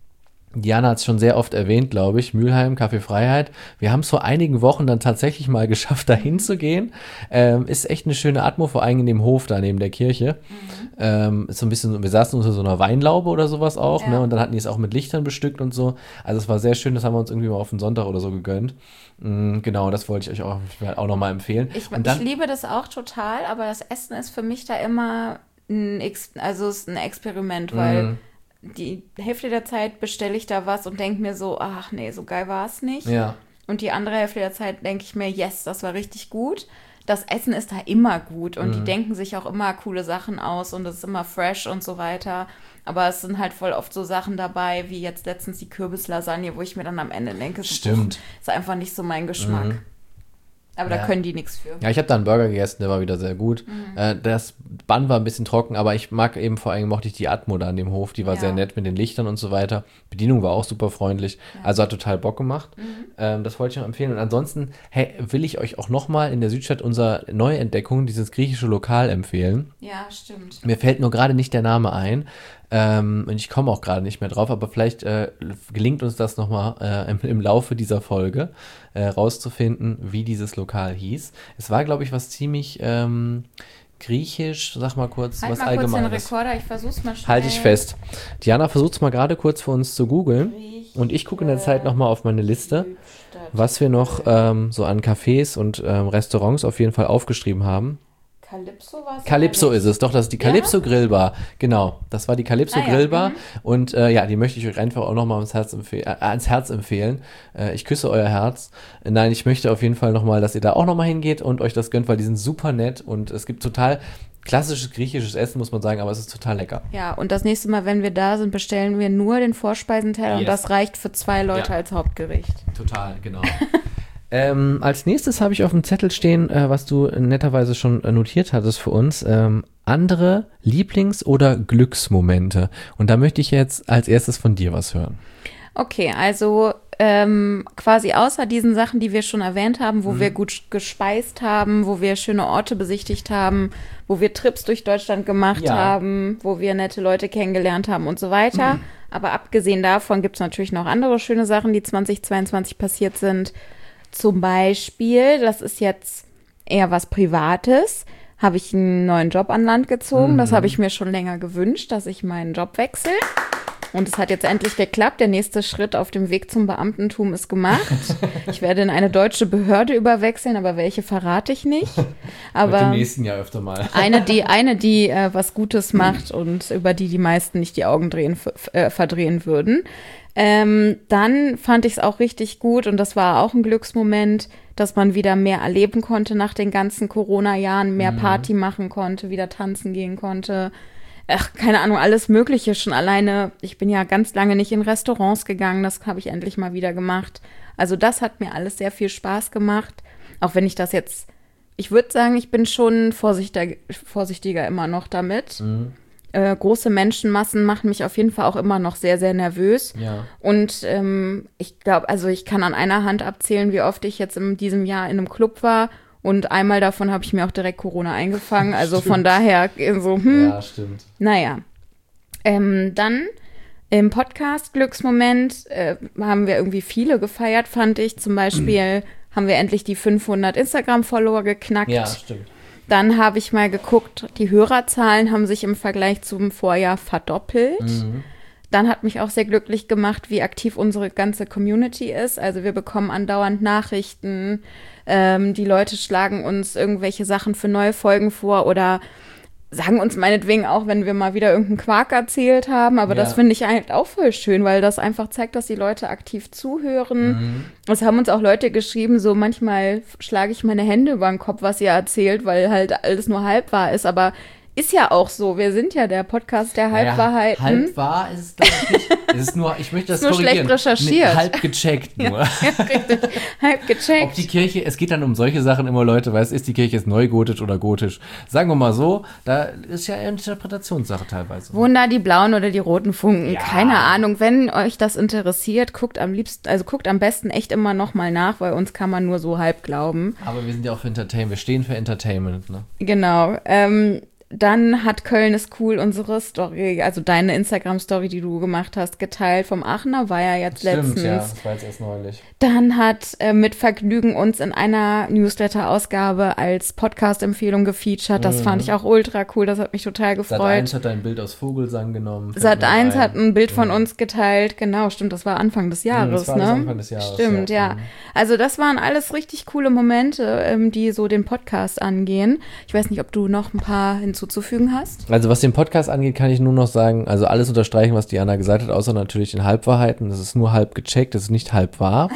Diana hat es schon sehr oft erwähnt, glaube ich, Mülheim, Café Freiheit. Wir haben es vor einigen Wochen dann tatsächlich mal geschafft, da hinzugehen. Ist echt eine schöne Atmo, vor allem in dem Hof da neben der Kirche. Ist so ein bisschen, wir saßen unter so einer Weinlaube oder sowas auch, ne? Und dann hatten die es auch mit Lichtern bestückt und so. Also es war sehr schön, das haben wir uns irgendwie mal auf den Sonntag oder so gegönnt. Genau, das wollte ich euch auch nochmal empfehlen. Ich liebe das auch total, aber das Essen ist für mich da immer ein Experiment, weil die Hälfte der Zeit bestelle ich da was und denke mir so, ach nee, so geil war es nicht. Ja. Und die andere Hälfte der Zeit denke ich mir, yes, das war richtig gut. Das Essen ist da immer gut und die denken sich auch immer coole Sachen aus und es ist immer fresh und so weiter. Aber es sind halt voll oft so Sachen dabei, wie jetzt letztens die Kürbislasagne, wo ich mir dann am Ende denke, stimmt, ist einfach nicht so mein Geschmack. Aber da können die nichts für. Ja, ich habe da einen Burger gegessen, der war wieder sehr gut. Das Bun war ein bisschen trocken, aber ich mag eben vor allem, mochte ich die Atmo da an dem Hof, die war sehr nett mit den Lichtern und so weiter. Bedienung war auch super freundlich, also hat total Bock gemacht. Das wollte ich noch empfehlen. Und ansonsten will ich euch auch nochmal in der Südstadt unsere Neuentdeckung, dieses griechische Lokal empfehlen. Ja, stimmt. Mir fällt nur gerade nicht der Name ein. Und ich komme auch gerade nicht mehr drauf, aber vielleicht gelingt uns das nochmal im Laufe dieser Folge rauszufinden, wie dieses Lokal hieß. Es war, glaube ich, was ziemlich griechisch, sag mal kurz, was Allgemeines. Halt mal kurz den Rekorder, ich versuch's mal schnell. Halte ich fest. Diana versucht's mal gerade kurz für uns zu googeln und ich gucke in der Zeit nochmal auf meine Liste, was wir noch so an Cafés und Restaurants auf jeden Fall aufgeschrieben haben. Calypso war es? Calypso ist es, doch, das ist die Calypso Grillbar. Genau, das war die Calypso Grillbar. Und die möchte ich euch einfach auch nochmal ans Herz empfehlen. Ich küsse euer Herz. Nein, ich möchte auf jeden Fall nochmal, dass ihr da auch nochmal hingeht und euch das gönnt, weil die sind super nett und es gibt total klassisches griechisches Essen, muss man sagen, aber es ist total lecker. Ja, und das nächste Mal, wenn wir da sind, bestellen wir nur den Vorspeisenteller und das reicht für 2 Leute als Hauptgericht. Total, genau. Als nächstes habe ich auf dem Zettel stehen, was du netterweise schon notiert hattest für uns, andere Lieblings- oder Glücksmomente. Und da möchte ich jetzt als erstes von dir was hören. Okay, also quasi außer diesen Sachen, die wir schon erwähnt haben, wo wir gut gespeist haben, wo wir schöne Orte besichtigt haben, wo wir Trips durch Deutschland gemacht haben, wo wir nette Leute kennengelernt haben und so weiter. Aber abgesehen davon gibt es natürlich noch andere schöne Sachen, die 2022 passiert sind. Zum Beispiel, das ist jetzt eher was Privates, habe ich einen neuen Job an Land gezogen. Das habe ich mir schon länger gewünscht, dass ich meinen Job wechsle. Und es hat jetzt endlich geklappt. Der nächste Schritt auf dem Weg zum Beamtentum ist gemacht. Ich werde in eine deutsche Behörde überwechseln, aber welche verrate ich nicht. Aber im nächsten Jahr öfter mal. eine, die was Gutes macht und über die meisten nicht die Augen verdrehen würden. Dann fand ich es auch richtig gut und das war auch ein Glücksmoment, dass man wieder mehr erleben konnte nach den ganzen Corona-Jahren, mehr Party machen konnte, wieder tanzen gehen konnte. Ach, keine Ahnung, alles Mögliche schon alleine. Ich bin ja ganz lange nicht in Restaurants gegangen, das habe ich endlich mal wieder gemacht. Also das hat mir alles sehr viel Spaß gemacht, auch wenn ich das jetzt, ich würde sagen, ich bin schon vorsichtiger immer noch damit. Große Menschenmassen machen mich auf jeden Fall auch immer noch sehr, sehr nervös. Ja. Und ich glaube, also ich kann an einer Hand abzählen, wie oft ich jetzt in diesem Jahr in einem Club war. Und einmal davon habe ich mir auch direkt Corona eingefangen. Also von daher so, Ja, stimmt. Naja. Dann im Podcast Glücksmoment haben wir irgendwie viele gefeiert, fand ich. Zum Beispiel haben wir endlich die 500 Instagram-Follower geknackt. Ja, stimmt. Dann habe ich mal geguckt, die Hörerzahlen haben sich im Vergleich zum Vorjahr verdoppelt. Dann hat mich auch sehr glücklich gemacht, wie aktiv unsere ganze Community ist. Also wir bekommen andauernd Nachrichten, die Leute schlagen uns irgendwelche Sachen für neue Folgen vor oder sagen uns meinetwegen auch, wenn wir mal wieder irgendeinen Quark erzählt haben. Aber das finde ich halt auch voll schön, weil das einfach zeigt, dass die Leute aktiv zuhören. Es haben uns auch Leute geschrieben, so manchmal schlage ich meine Hände über den Kopf, was ihr erzählt, weil halt alles nur halb wahr ist. Aber ist ja auch so. Wir sind ja der Podcast der Halbwahrheiten. Halb wahr ist es glaube ich nicht. Es ist nur, ich möchte das nur korrigieren. schlecht recherchiert. Halb gecheckt nur. Ja, richtig. Halb gecheckt. Ob die Kirche, es geht dann um solche Sachen immer, Leute, ist die Kirche jetzt neugotisch oder gotisch? Sagen wir mal so, da ist ja eine Interpretationssache teilweise. Wunder, die blauen oder die roten Funken, Ja. keine Ahnung. Wenn euch das interessiert, guckt am besten echt immer noch mal nach, weil uns kann man nur so halb glauben. Aber wir sind ja auch für Entertainment, wir stehen für Entertainment, ne? Genau. Dann hat Köln ist cool unsere Story, also deine Instagram-Story, die du gemacht hast, geteilt vom Aachener, war ja jetzt letztens. ja, das war jetzt erst neulich. Dann hat mit Vergnügen uns in einer Newsletter-Ausgabe als Podcast-Empfehlung gefeatured. Das fand ich auch ultra cool, das hat mich total gefreut. Sat.1 hat ein Bild aus Vogelsang genommen. Sat.1 hat ein Bild von uns geteilt, genau, stimmt, das war Anfang des Jahres, das war ne? das Anfang des Jahres, Stimmt, ja. Also das waren alles richtig coole Momente, die so den Podcast angehen. Ich weiß nicht, ob du noch ein paar hinzuzufügen hast? Also was den Podcast angeht, kann ich nur noch sagen, also alles unterstreichen, was Diana gesagt hat, außer natürlich den Halbwahrheiten. Das ist nur halb gecheckt, das ist nicht halb wahr.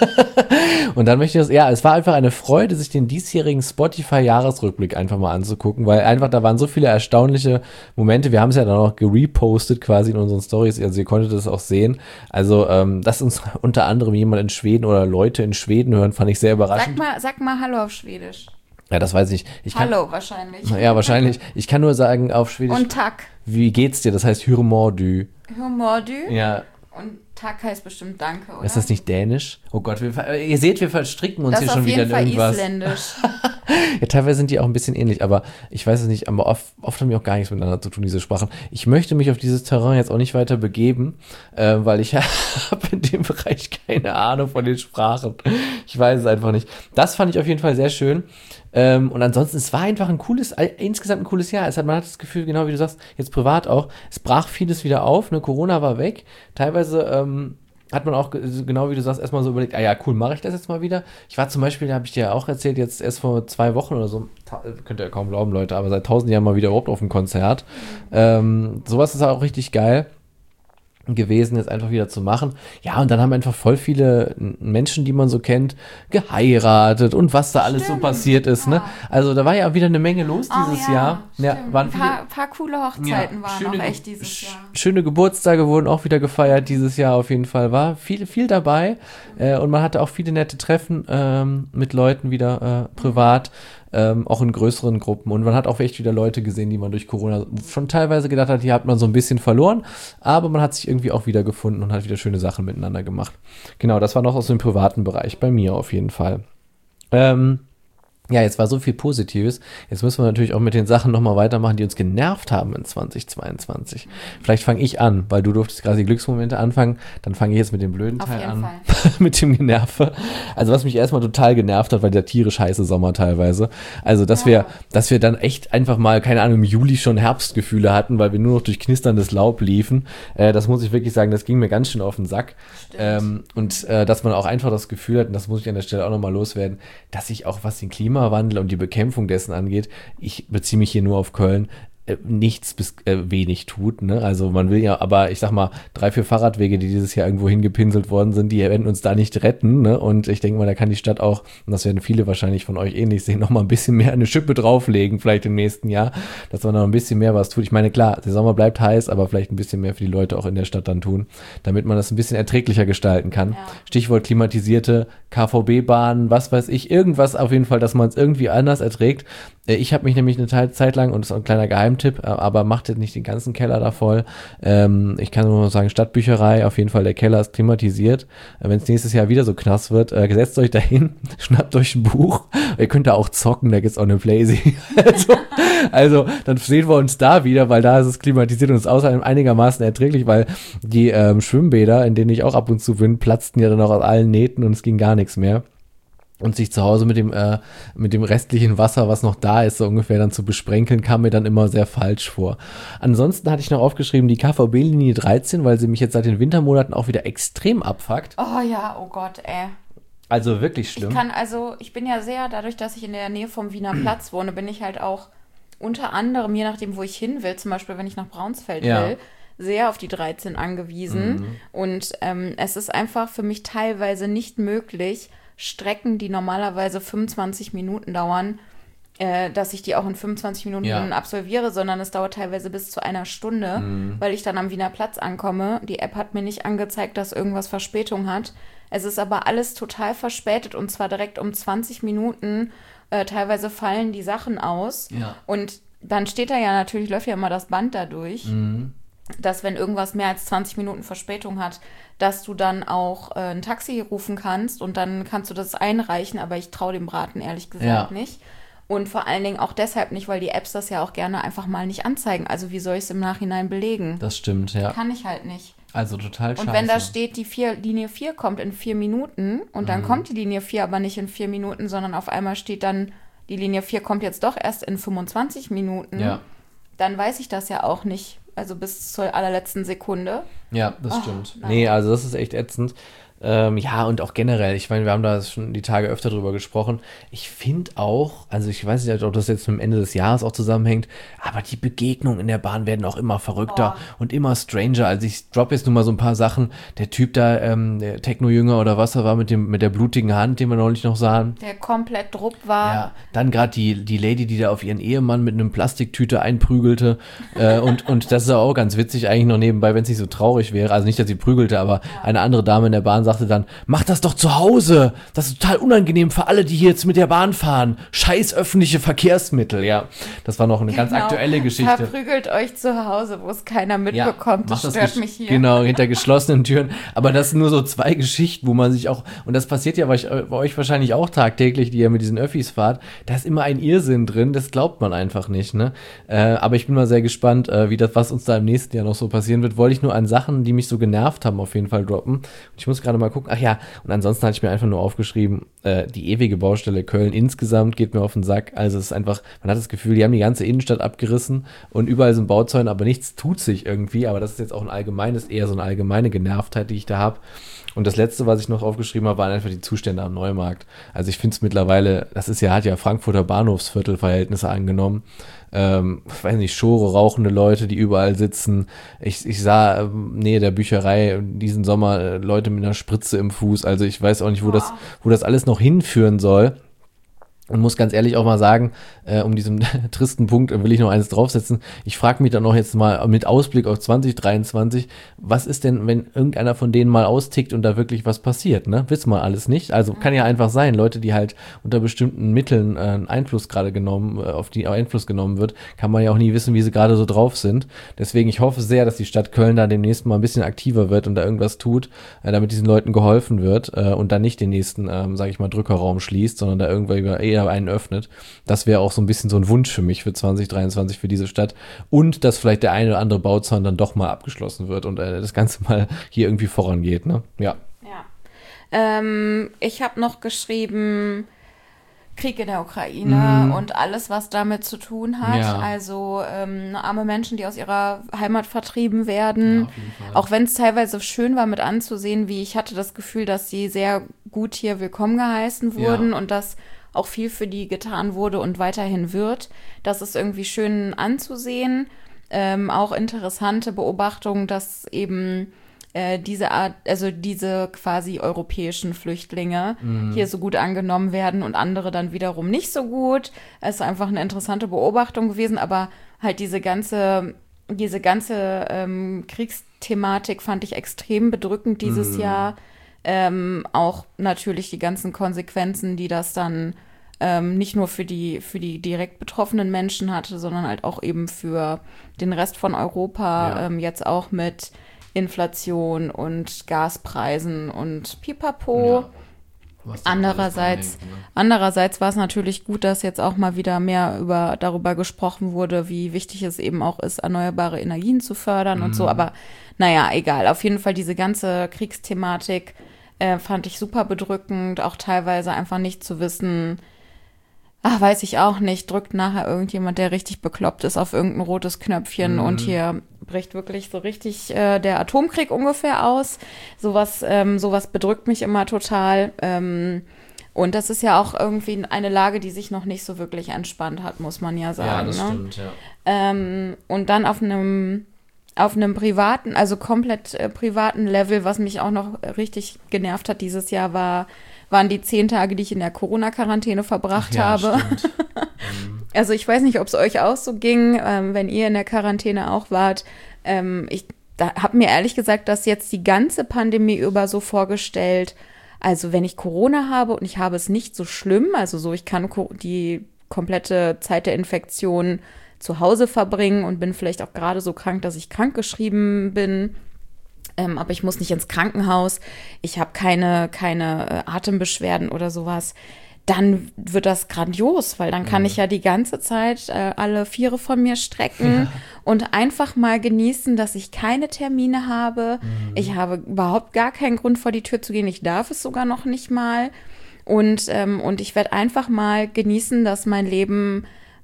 Und dann möchte ich es war einfach eine Freude, sich den diesjährigen Spotify-Jahresrückblick einfach mal anzugucken, weil einfach da waren so viele erstaunliche Momente. Wir haben es ja dann auch gerepostet quasi in unseren Stories, also ihr konntet es auch sehen. Also, dass uns unter anderem jemand in Schweden oder Leute in Schweden hören, fand ich sehr überraschend. Sag mal Hallo auf Schwedisch. Ja, das weiß ich. Hallo wahrscheinlich. Ja, wahrscheinlich. Ich kann nur sagen auf Schwedisch, Und Tack. wie geht's dir? Das heißt Hur mår du? Hur mår du? Ja. Und Tack heißt bestimmt Danke, oder? Ist das nicht Dänisch? Oh Gott, ihr seht, wir verstricken uns das hier ist schon auf wieder jeden in Fall irgendwas. Isländisch. Ja, teilweise sind die auch ein bisschen ähnlich, aber ich weiß es nicht, aber oft haben die auch gar nichts miteinander zu tun, diese Sprachen. Ich möchte mich auf dieses Terrain jetzt auch nicht weiter begeben, weil ich habe in dem Bereich keine Ahnung von den Sprachen. Ich weiß es einfach nicht. Das fand ich auf jeden Fall sehr schön. Und ansonsten, es war einfach insgesamt ein cooles Jahr. Man hat das Gefühl, genau wie du sagst, jetzt privat auch, es brach vieles wieder auf, ne? Corona war weg. Teilweise hat man auch, genau wie du sagst, erstmal so überlegt, ja cool, mache ich das jetzt mal wieder. Ich war zum Beispiel, habe ich dir ja auch erzählt, jetzt erst vor 2 Wochen oder so, könnt ihr ja kaum glauben, Leute, aber seit 1000 Jahren mal wieder überhaupt auf dem Konzert. Sowas ist auch richtig geil gewesen, jetzt einfach wieder zu machen. Ja, und dann haben einfach voll viele Menschen, die man so kennt, geheiratet und was da alles so passiert ist, ne? Also da war ja wieder eine Menge los dieses Jahr. Ja, waren ein paar coole Hochzeiten waren auch echt dieses Jahr. Schöne Geburtstage wurden auch wieder gefeiert dieses Jahr auf jeden Fall. War viel dabei und man hatte auch viele nette Treffen mit Leuten wieder privat. Auch in größeren Gruppen. Und man hat auch echt wieder Leute gesehen, die man durch Corona schon teilweise gedacht hat, hier hat man so ein bisschen verloren, aber man hat sich irgendwie auch wieder gefunden und hat wieder schöne Sachen miteinander gemacht. Genau, das war noch aus dem privaten Bereich, bei mir auf jeden Fall. Ja, jetzt war so viel Positives. Jetzt müssen wir natürlich auch mit den Sachen nochmal weitermachen, die uns genervt haben in 2022. Vielleicht fange ich an, weil du durftest gerade die Glücksmomente anfangen. Dann fange ich jetzt mit dem blöden Auf Teil jeden an. Fall. Mit dem Generve. Also was mich erstmal total genervt hat, war der tierisch heiße Sommer teilweise. Also dass wir dann echt einfach mal, keine Ahnung, im Juli schon Herbstgefühle hatten, weil wir nur noch durch knisterndes Laub liefen. Das muss ich wirklich sagen, das ging mir ganz schön auf den Sack. Dass man auch einfach das Gefühl hat, und das muss ich an der Stelle auch nochmal loswerden, dass ich auch, was den Klimawandel und die Bekämpfung dessen angeht, ich beziehe mich hier nur auf Köln, nichts bis wenig tut. Ne? Also man will ja, aber ich sag mal, 3-4 Fahrradwege, die dieses Jahr irgendwo hingepinselt worden sind, die werden uns da nicht retten. Ne? Und ich denke mal, da kann die Stadt auch, und das werden viele wahrscheinlich von euch ähnlich sehen, noch mal ein bisschen mehr eine Schippe drauflegen, vielleicht im nächsten Jahr, dass man noch ein bisschen mehr was tut. Ich meine, klar, der Sommer bleibt heiß, aber vielleicht ein bisschen mehr für die Leute auch in der Stadt dann tun, damit man das ein bisschen erträglicher gestalten kann. Ja. Stichwort klimatisierte KVB-Bahnen, was weiß ich, irgendwas auf jeden Fall, dass man es irgendwie anders erträgt. Ich habe mich nämlich eine Zeit lang, und das ist auch ein kleiner Geheimtipp, aber macht jetzt nicht den ganzen Keller da voll. Ich kann nur sagen, Stadtbücherei, auf jeden Fall, der Keller ist klimatisiert. Wenn es nächstes Jahr wieder so knass wird, setzt euch dahin, schnappt euch ein Buch. Ihr könnt da auch zocken, da gibt's auch eine Playsee. also, dann sehen wir uns da wieder, weil da ist es klimatisiert und ist außerdem einigermaßen erträglich, weil die Schwimmbäder, in denen ich auch ab und zu bin, platzten ja dann auch aus allen Nähten und es ging gar nichts mehr. Und sich zu Hause mit dem restlichen Wasser, was noch da ist, so ungefähr dann zu besprenkeln, kam mir dann immer sehr falsch vor. Ansonsten hatte ich noch aufgeschrieben, die KVB-Linie 13, weil sie mich jetzt seit den Wintermonaten auch wieder extrem abfuckt. Oh ja, oh Gott, ey. Also wirklich schlimm. Ich bin ja sehr, dadurch, dass ich in der Nähe vom Wiener Platz wohne, bin ich halt auch unter anderem, je nachdem, wo ich hin will, zum Beispiel, wenn ich nach Braunsfeld will, sehr auf die 13 angewiesen. Und es ist einfach für mich teilweise nicht möglich, Strecken, die normalerweise 25 Minuten dauern, dass ich die auch in 25 Minuten absolviere, sondern es dauert teilweise bis zu einer Stunde, weil ich dann am Wiener Platz ankomme. Die App hat mir nicht angezeigt, dass irgendwas Verspätung hat. Es ist aber alles total verspätet und zwar direkt um 20 Minuten. Teilweise fallen die Sachen aus. Ja. Und dann steht da ja natürlich, läuft ja immer das Band dadurch, dass wenn irgendwas mehr als 20 Minuten Verspätung hat, dass du dann auch ein Taxi rufen kannst und dann kannst du das einreichen, aber ich traue dem Braten ehrlich gesagt nicht. Und vor allen Dingen auch deshalb nicht, weil die Apps das ja auch gerne einfach mal nicht anzeigen. Also wie soll ich es im Nachhinein belegen? Das stimmt, ja. Kann ich halt nicht. Also total scheiße. Und wenn da steht, Linie 4 kommt in 4 Minuten und dann kommt die Linie 4 aber nicht in 4 Minuten, sondern auf einmal steht dann, die Linie 4 kommt jetzt doch erst in 25 Minuten, dann weiß ich das ja auch nicht. Also bis zur allerletzten Sekunde. Ja, das stimmt. Nein. Nee, also das ist echt ätzend. Und auch generell, ich meine, wir haben da schon die Tage öfter drüber gesprochen. Ich finde auch, also ich weiß nicht, ob das jetzt mit dem Ende des Jahres auch zusammenhängt, aber die Begegnungen in der Bahn werden auch immer verrückter und immer stranger. Also ich droppe jetzt nur mal so ein paar Sachen. Der Typ da, der Techno-Jünger oder was er war mit der blutigen Hand, den wir neulich noch sahen. Der komplett drupp war. Ja, dann gerade die Lady, die da auf ihren Ehemann mit einem Plastiktüte einprügelte. und das ist auch ganz witzig eigentlich noch nebenbei, wenn es nicht so traurig wäre. Also nicht, dass sie prügelte, aber eine andere Dame in der Bahn sagte dann, mach das doch zu Hause. Das ist total unangenehm für alle, die hier jetzt mit der Bahn fahren. Scheiß öffentliche Verkehrsmittel, ja. Das war noch eine ganz aktuelle Geschichte. Verprügelt euch zu Hause, wo es keiner mitbekommt. Das stört mich hier. Genau, hinter geschlossenen Türen. Aber das sind nur so 2 Geschichten, wo man sich auch, und das passiert ja bei euch wahrscheinlich auch tagtäglich, die ihr mit diesen Öffis fahrt, da ist immer ein Irrsinn drin, das glaubt man einfach nicht, ne? Aber ich bin mal sehr gespannt, was uns da im nächsten Jahr noch so passieren wird. Wollte ich nur an Sachen, die mich so genervt haben, auf jeden Fall droppen. Und ich muss gerade mal gucken. Ach ja, und ansonsten hatte ich mir einfach nur aufgeschrieben, die ewige Baustelle Köln insgesamt geht mir auf den Sack. Also es ist einfach, man hat das Gefühl, die haben die ganze Innenstadt abgerissen und überall sind Bauzäune, aber nichts tut sich irgendwie. Aber das ist jetzt auch eher so eine allgemeine Genervtheit, die ich da habe. Und das Letzte, was ich noch aufgeschrieben habe, waren einfach die Zustände am Neumarkt. Also ich finde es mittlerweile, hat ja Frankfurter Bahnhofsviertelverhältnisse angenommen. Ich weiß nicht, Schore, rauchende Leute, die überall sitzen. Ich sah Nähe der Bücherei diesen Sommer Leute mit einer Spritze im Fuß. Also ich weiß auch nicht, wo das alles noch hinführen soll. Und muss ganz ehrlich auch mal sagen, um diesen tristen Punkt will ich noch eins draufsetzen. Ich frage mich dann noch jetzt mal mit Ausblick auf 2023, was ist denn, wenn irgendeiner von denen mal austickt und da wirklich was passiert, ne? Wissen wir alles nicht. Also kann ja einfach sein, Leute, die halt unter bestimmten Mitteln Einfluss genommen wird, kann man ja auch nie wissen, wie sie gerade so drauf sind. Deswegen, ich hoffe sehr, dass die Stadt Köln da demnächst mal ein bisschen aktiver wird und da irgendwas tut, damit diesen Leuten geholfen wird und dann nicht den nächsten, sage ich mal, Drückerraum schließt, sondern da irgendwie eher wieder einen öffnet. Das wäre auch so ein bisschen so ein Wunsch für mich für 2023 für diese Stadt. Und dass vielleicht der eine oder andere Bauzaun dann doch mal abgeschlossen wird und das Ganze mal hier irgendwie vorangeht, ne? Ja. Ich habe noch geschrieben, Krieg in der Ukraine und alles, was damit zu tun hat. Ja. Also arme Menschen, die aus ihrer Heimat vertrieben werden. Ja, auf jeden Fall. Auch wenn es teilweise schön war mit anzusehen, wie ich hatte das Gefühl, dass sie sehr gut hier willkommen geheißen wurden und dass auch viel für die getan wurde und weiterhin wird. Das ist irgendwie schön anzusehen. Auch interessante Beobachtung, dass eben diese Art, also diese quasi europäischen Flüchtlinge hier so gut angenommen werden und andere dann wiederum nicht so gut. Es ist einfach eine interessante Beobachtung gewesen, aber halt diese ganze Kriegsthematik fand ich extrem bedrückend dieses Jahr. Auch natürlich die ganzen Konsequenzen, die das dann nicht nur für die direkt betroffenen Menschen hatte, sondern halt auch eben für den Rest von Europa, jetzt auch mit Inflation und Gaspreisen und Pipapo. Ja. Was da alles dran hängt, ne? Andererseits war es natürlich gut, dass jetzt auch mal wieder mehr darüber gesprochen wurde, wie wichtig es eben auch ist, erneuerbare Energien zu fördern und so. Aber naja, egal. Auf jeden Fall diese ganze Kriegsthematik fand ich super bedrückend. Auch teilweise einfach nicht zu wissen, weiß ich auch nicht, drückt nachher irgendjemand, der richtig bekloppt ist, auf irgendein rotes Knöpfchen und hier bricht wirklich so richtig der Atomkrieg ungefähr aus. Sowas bedrückt mich immer total. Und das ist ja auch irgendwie eine Lage, die sich noch nicht so wirklich entspannt hat, muss man ja sagen. Ja, das stimmt, ja. Und dann auf einem privaten, also komplett privaten Level, was mich auch noch richtig genervt hat dieses Jahr, waren die 10 Tage, die ich in der Corona-Quarantäne verbracht habe. Stimmt. Also ich weiß nicht, ob es euch auch so ging, wenn ihr in der Quarantäne auch wart. Ich habe mir ehrlich gesagt das jetzt die ganze Pandemie über so vorgestellt. Also wenn ich Corona habe und ich habe es nicht so schlimm, also so ich kann die komplette Zeit der Infektion zu Hause verbringen und bin vielleicht auch gerade so krank, dass ich krankgeschrieben bin. Aber ich muss nicht ins Krankenhaus, ich habe keine Atembeschwerden oder sowas, dann wird das grandios, weil dann kann ich ja die ganze Zeit alle Viere von mir strecken und einfach mal genießen, dass ich keine Termine habe. Ich habe überhaupt gar keinen Grund, vor die Tür zu gehen. Ich darf es sogar noch nicht mal. Und ich werde einfach mal genießen, dass mein Leben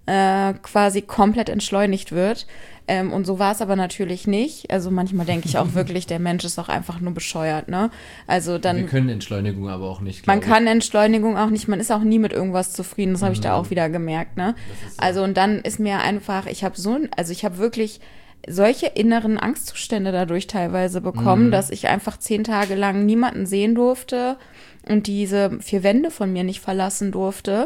quasi komplett entschleunigt wird. Und so war es aber natürlich nicht. Also manchmal denke ich auch wirklich, der Mensch ist auch einfach nur bescheuert, ne? Also dann. Wir können Entschleunigung aber auch nicht. Man kann Entschleunigung auch nicht, man ist auch nie mit irgendwas zufrieden, das habe ich da auch wieder gemerkt, ne? So. Also und dann ist mir einfach, ich habe wirklich solche inneren Angstzustände dadurch teilweise bekommen, dass ich einfach 10 Tage lang niemanden sehen durfte und diese 4 Wände von mir nicht verlassen durfte.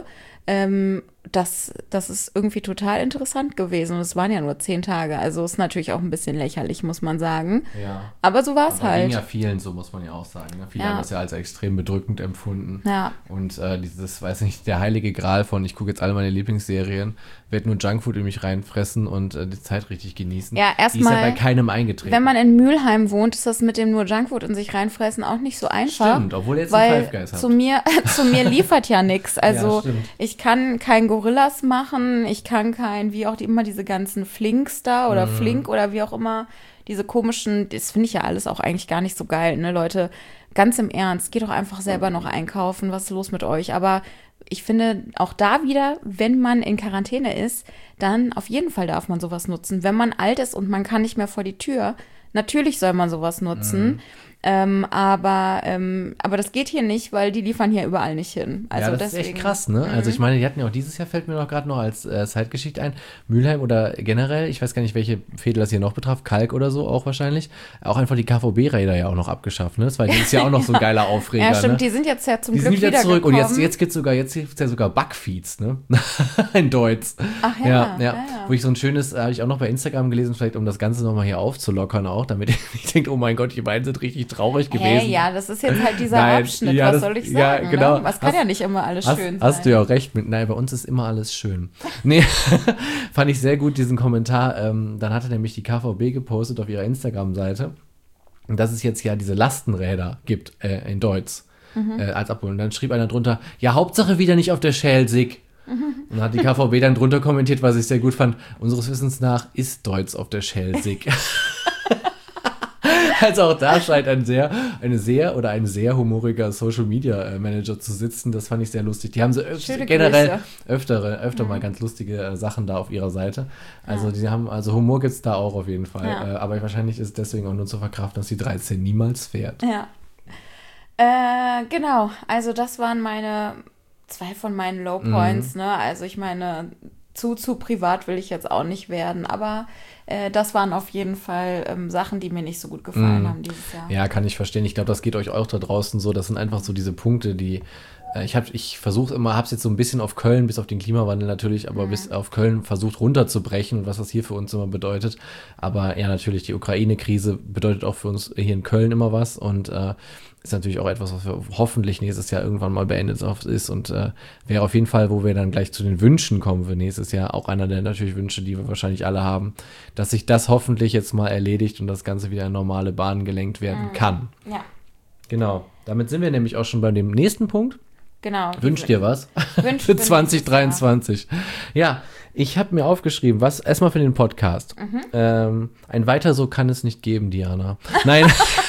Das ist irgendwie total interessant gewesen. Und es waren ja nur 10 Tage. Also ist natürlich auch ein bisschen lächerlich, muss man sagen. Ja. Aber so war es Aber halt. ging ja vielen, so muss man ja auch sagen. Ne? Viele haben das ja als extrem bedrückend empfunden. Ja. Und dieses, weiß nicht, der heilige Gral von, ich gucke jetzt alle meine Lieblingsserien, werde nur Junkfood in mich reinfressen und die Zeit richtig genießen. Ja, die ist ja erstmal, bei keinem eingetreten. wenn man in Mülheim wohnt, ist das mit dem nur Junkfood in sich reinfressen auch nicht so einfach. Stimmt, obwohl ihr jetzt weil einen Five Guys habt. zu mir liefert ja nichts. Also stimmt. ich kann kein Gorillas machen, ich kann kein, wie auch immer diese ganzen Flinks da oder Flink oder wie auch immer, diese komischen, das finde ich ja alles auch eigentlich gar nicht so geil, ne, Leute. Ganz im Ernst, geht doch einfach selber noch einkaufen, was ist los mit euch? Aber ich finde auch da wieder, wenn man in Quarantäne ist, dann auf jeden Fall darf man sowas nutzen. Wenn man alt ist und man kann nicht mehr vor die Tür, natürlich soll man sowas nutzen. Aber das geht hier nicht, weil die liefern hier überall nicht hin. Also ja, das deswegen, ist echt krass, ne? Also ich meine, die hatten ja auch dieses Jahr, fällt mir noch gerade noch als Zeitgeschichte ein, Mülheim oder generell, ich weiß gar nicht, welche Fädel das hier noch betraf, Kalk oder so auch wahrscheinlich, auch einfach die KVB-Räder ja auch noch abgeschafft, ne? Das war dieses Jahr auch noch so ein geiler Aufreger, ja, stimmt, ne? die sind jetzt ja zum Die Glück sind wieder zurück gekommen. und jetzt gibt's ja sogar Backfeeds, ne? In Deutsch. Ach ja. Wo ich so ein schönes, habe ich auch noch bei Instagram gelesen, vielleicht um das Ganze nochmal hier aufzulockern auch, damit ihr nicht denkt, oh mein Gott, die beiden sind richtig traurig gewesen. Ja, das ist jetzt halt dieser Nein, Abschnitt, ja, was soll ich sagen? ja, genau. Ne? Was kann ja nicht immer alles schön sein. Hast du ja auch recht mit, nein, bei uns ist immer alles schön. Nee, fand ich sehr gut, diesen Kommentar. Dann hatte nämlich die KVB gepostet auf ihrer Instagram-Seite, dass es jetzt ja diese Lastenräder gibt in Deutsch. als abholen. Und dann schrieb einer drunter, ja, Hauptsache wieder nicht auf der Schelsig. Und dann hat die KVB dann drunter kommentiert, was ich sehr gut fand. Unseres Wissens nach ist Deutz auf der Schelsig. Also auch da scheint ein sehr humoriger Social Media Manager zu sitzen. Das fand ich sehr lustig. Die haben so generell öfter mal ganz lustige Sachen da auf ihrer Seite. Also Humor gibt es da auch auf jeden Fall. Ja. Aber wahrscheinlich ist es deswegen auch nur zu verkraften, dass die 13 niemals fährt. Ja. Genau. Also das waren zwei von meinen Low Points. Ne? Also ich meine, zu privat will ich jetzt auch nicht werden, aber das waren auf jeden Fall Sachen, die mir nicht so gut gefallen haben dieses Jahr. Ja, kann ich verstehen. Ich glaube, das geht euch auch da draußen so. Das sind einfach so diese Punkte, die ich versuche immer, habe es jetzt so ein bisschen auf Köln, bis auf den Klimawandel natürlich, aber bis auf Köln versucht runterzubrechen, was das hier für uns immer bedeutet. Aber ja, natürlich, die Ukraine-Krise bedeutet auch für uns hier in Köln immer was und ist natürlich auch etwas, was wir hoffentlich nächstes Jahr irgendwann mal beendet ist und wäre auf jeden Fall, wo wir dann gleich zu den Wünschen kommen für nächstes Jahr, auch einer der natürlich Wünsche, die wir wahrscheinlich alle haben, dass sich das hoffentlich jetzt mal erledigt und das Ganze wieder in normale Bahnen gelenkt werden kann. Ja. Genau. Damit sind wir nämlich auch schon bei dem nächsten Punkt. Genau. Wünsch dir was für 2023. Ja, ich habe mir aufgeschrieben, was erstmal für den Podcast. Ein Weiter so kann es nicht geben, Diana. Nein.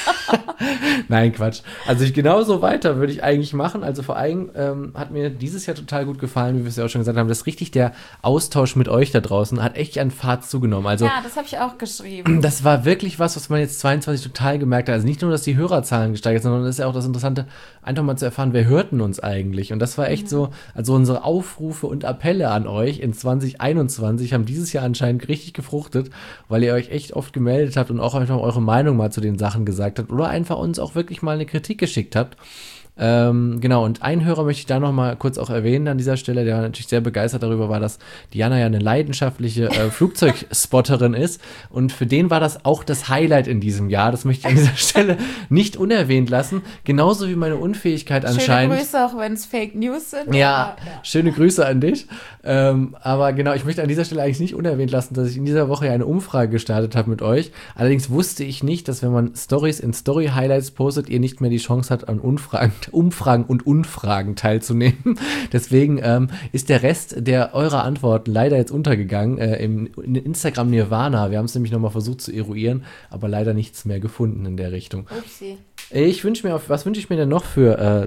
Nein, Quatsch. Also genauso weiter würde ich eigentlich machen. Also vor allem hat mir dieses Jahr total gut gefallen, wie wir es ja auch schon gesagt haben, dass richtig der Austausch mit euch da draußen hat echt an Fahrt zugenommen. Also, ja, das habe ich auch geschrieben. Das war wirklich was man jetzt 22 total gemerkt hat. Also nicht nur, dass die Hörerzahlen gesteigert sind, sondern das ist ja auch das Interessante, einfach mal zu erfahren, wer hörten uns eigentlich. Und das war echt so, also unsere Aufrufe und Appelle an euch in 2021 haben dieses Jahr anscheinend richtig gefruchtet, weil ihr euch echt oft gemeldet habt und auch einfach eure Meinung mal zu den Sachen gesagt habt oder einfach uns auch wirklich mal eine Kritik geschickt habt. Genau, und einen Hörer möchte ich da noch mal kurz auch erwähnen an dieser Stelle, der natürlich sehr begeistert darüber war, dass Diana ja eine leidenschaftliche Flugzeugspotterin ist und für den war das auch das Highlight in diesem Jahr. Das möchte ich an dieser Stelle nicht unerwähnt lassen. Genauso wie meine Unfähigkeit anscheinend. Schöne Grüße, auch wenn es Fake News sind. Ja, schöne Grüße an dich. Aber genau, ich möchte an dieser Stelle eigentlich nicht unerwähnt lassen, dass ich in dieser Woche ja eine Umfrage gestartet habe mit euch. Allerdings wusste ich nicht, dass wenn man Stories in Story-Highlights postet, ihr nicht mehr die Chance habt, an Umfragen und Unfragen teilzunehmen. Deswegen ist der Rest eurer Antworten leider jetzt untergegangen in Instagram Nirvana. Wir haben es nämlich nochmal versucht zu eruieren, aber leider nichts mehr gefunden in der Richtung. Upsi. Was wünsche ich mir denn noch für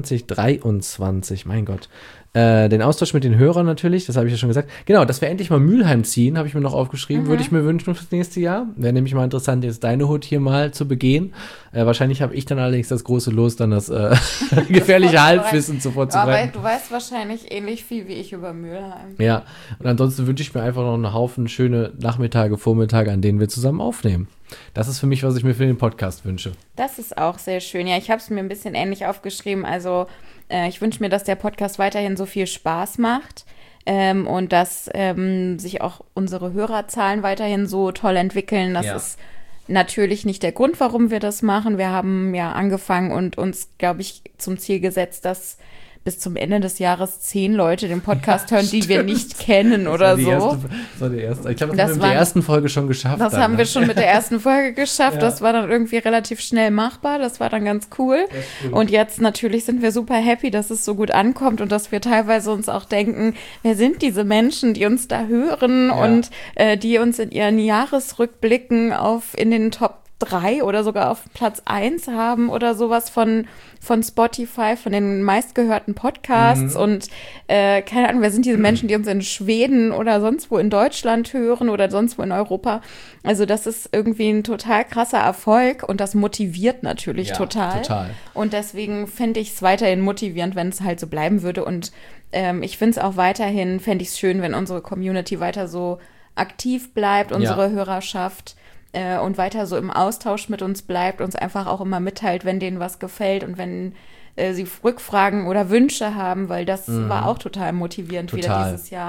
2023? Mein Gott. Den Austausch mit den Hörern natürlich, das habe ich ja schon gesagt. Genau, dass wir endlich mal Mülheim ziehen, habe ich mir noch aufgeschrieben, würde ich mir wünschen fürs nächste Jahr. Wäre nämlich mal interessant, jetzt deine Hut hier mal zu begehen. Wahrscheinlich habe ich dann allerdings das große Los, dann das gefährliche Halbwissen sofort zu Aber rein. du weißt wahrscheinlich ähnlich viel wie ich über Mülheim. Ja, und ansonsten wünsche ich mir einfach noch einen Haufen schöne Nachmittage, Vormittage, an denen wir zusammen aufnehmen. Das ist für mich, was ich mir für den Podcast wünsche. Das ist auch sehr schön. Ja, ich habe es mir ein bisschen ähnlich aufgeschrieben. Also ich wünsche mir, dass der Podcast weiterhin so viel Spaß macht und dass sich auch unsere Hörerzahlen weiterhin so toll entwickeln. Das ist natürlich nicht der Grund, warum wir das machen. Wir haben ja angefangen und uns, glaube ich, zum Ziel gesetzt, dass bis zum Ende des Jahres 10 Leute den Podcast hören, die wir nicht kennen oder so. Das war die erste. Ich glaube, das haben wir mit der ersten Folge schon geschafft. Das haben wir schon mit der ersten Folge geschafft. Ja. Das war dann irgendwie relativ schnell machbar. Das war dann ganz cool. Und jetzt natürlich sind wir super happy, dass es so gut ankommt und dass wir teilweise uns auch denken, wer sind diese Menschen, die uns da hören und die uns in ihren Jahresrückblicken in den Top 3 oder sogar auf Platz 1 haben oder sowas von Spotify, von den meistgehörten Podcasts und keine Ahnung, wer sind diese Menschen, die uns in Schweden oder sonst wo in Deutschland hören oder sonst wo in Europa. Also das ist irgendwie ein total krasser Erfolg und das motiviert natürlich total. Und deswegen fände ich es weiterhin motivierend, wenn es halt so bleiben würde und ich finde es auch weiterhin, fände ich es schön, wenn unsere Community weiter so aktiv bleibt, unsere Hörerschaft und weiter so im Austausch mit uns bleibt, uns einfach auch immer mitteilt, wenn denen was gefällt und wenn sie Rückfragen oder Wünsche haben, weil das war auch total motivierend wieder dieses Jahr.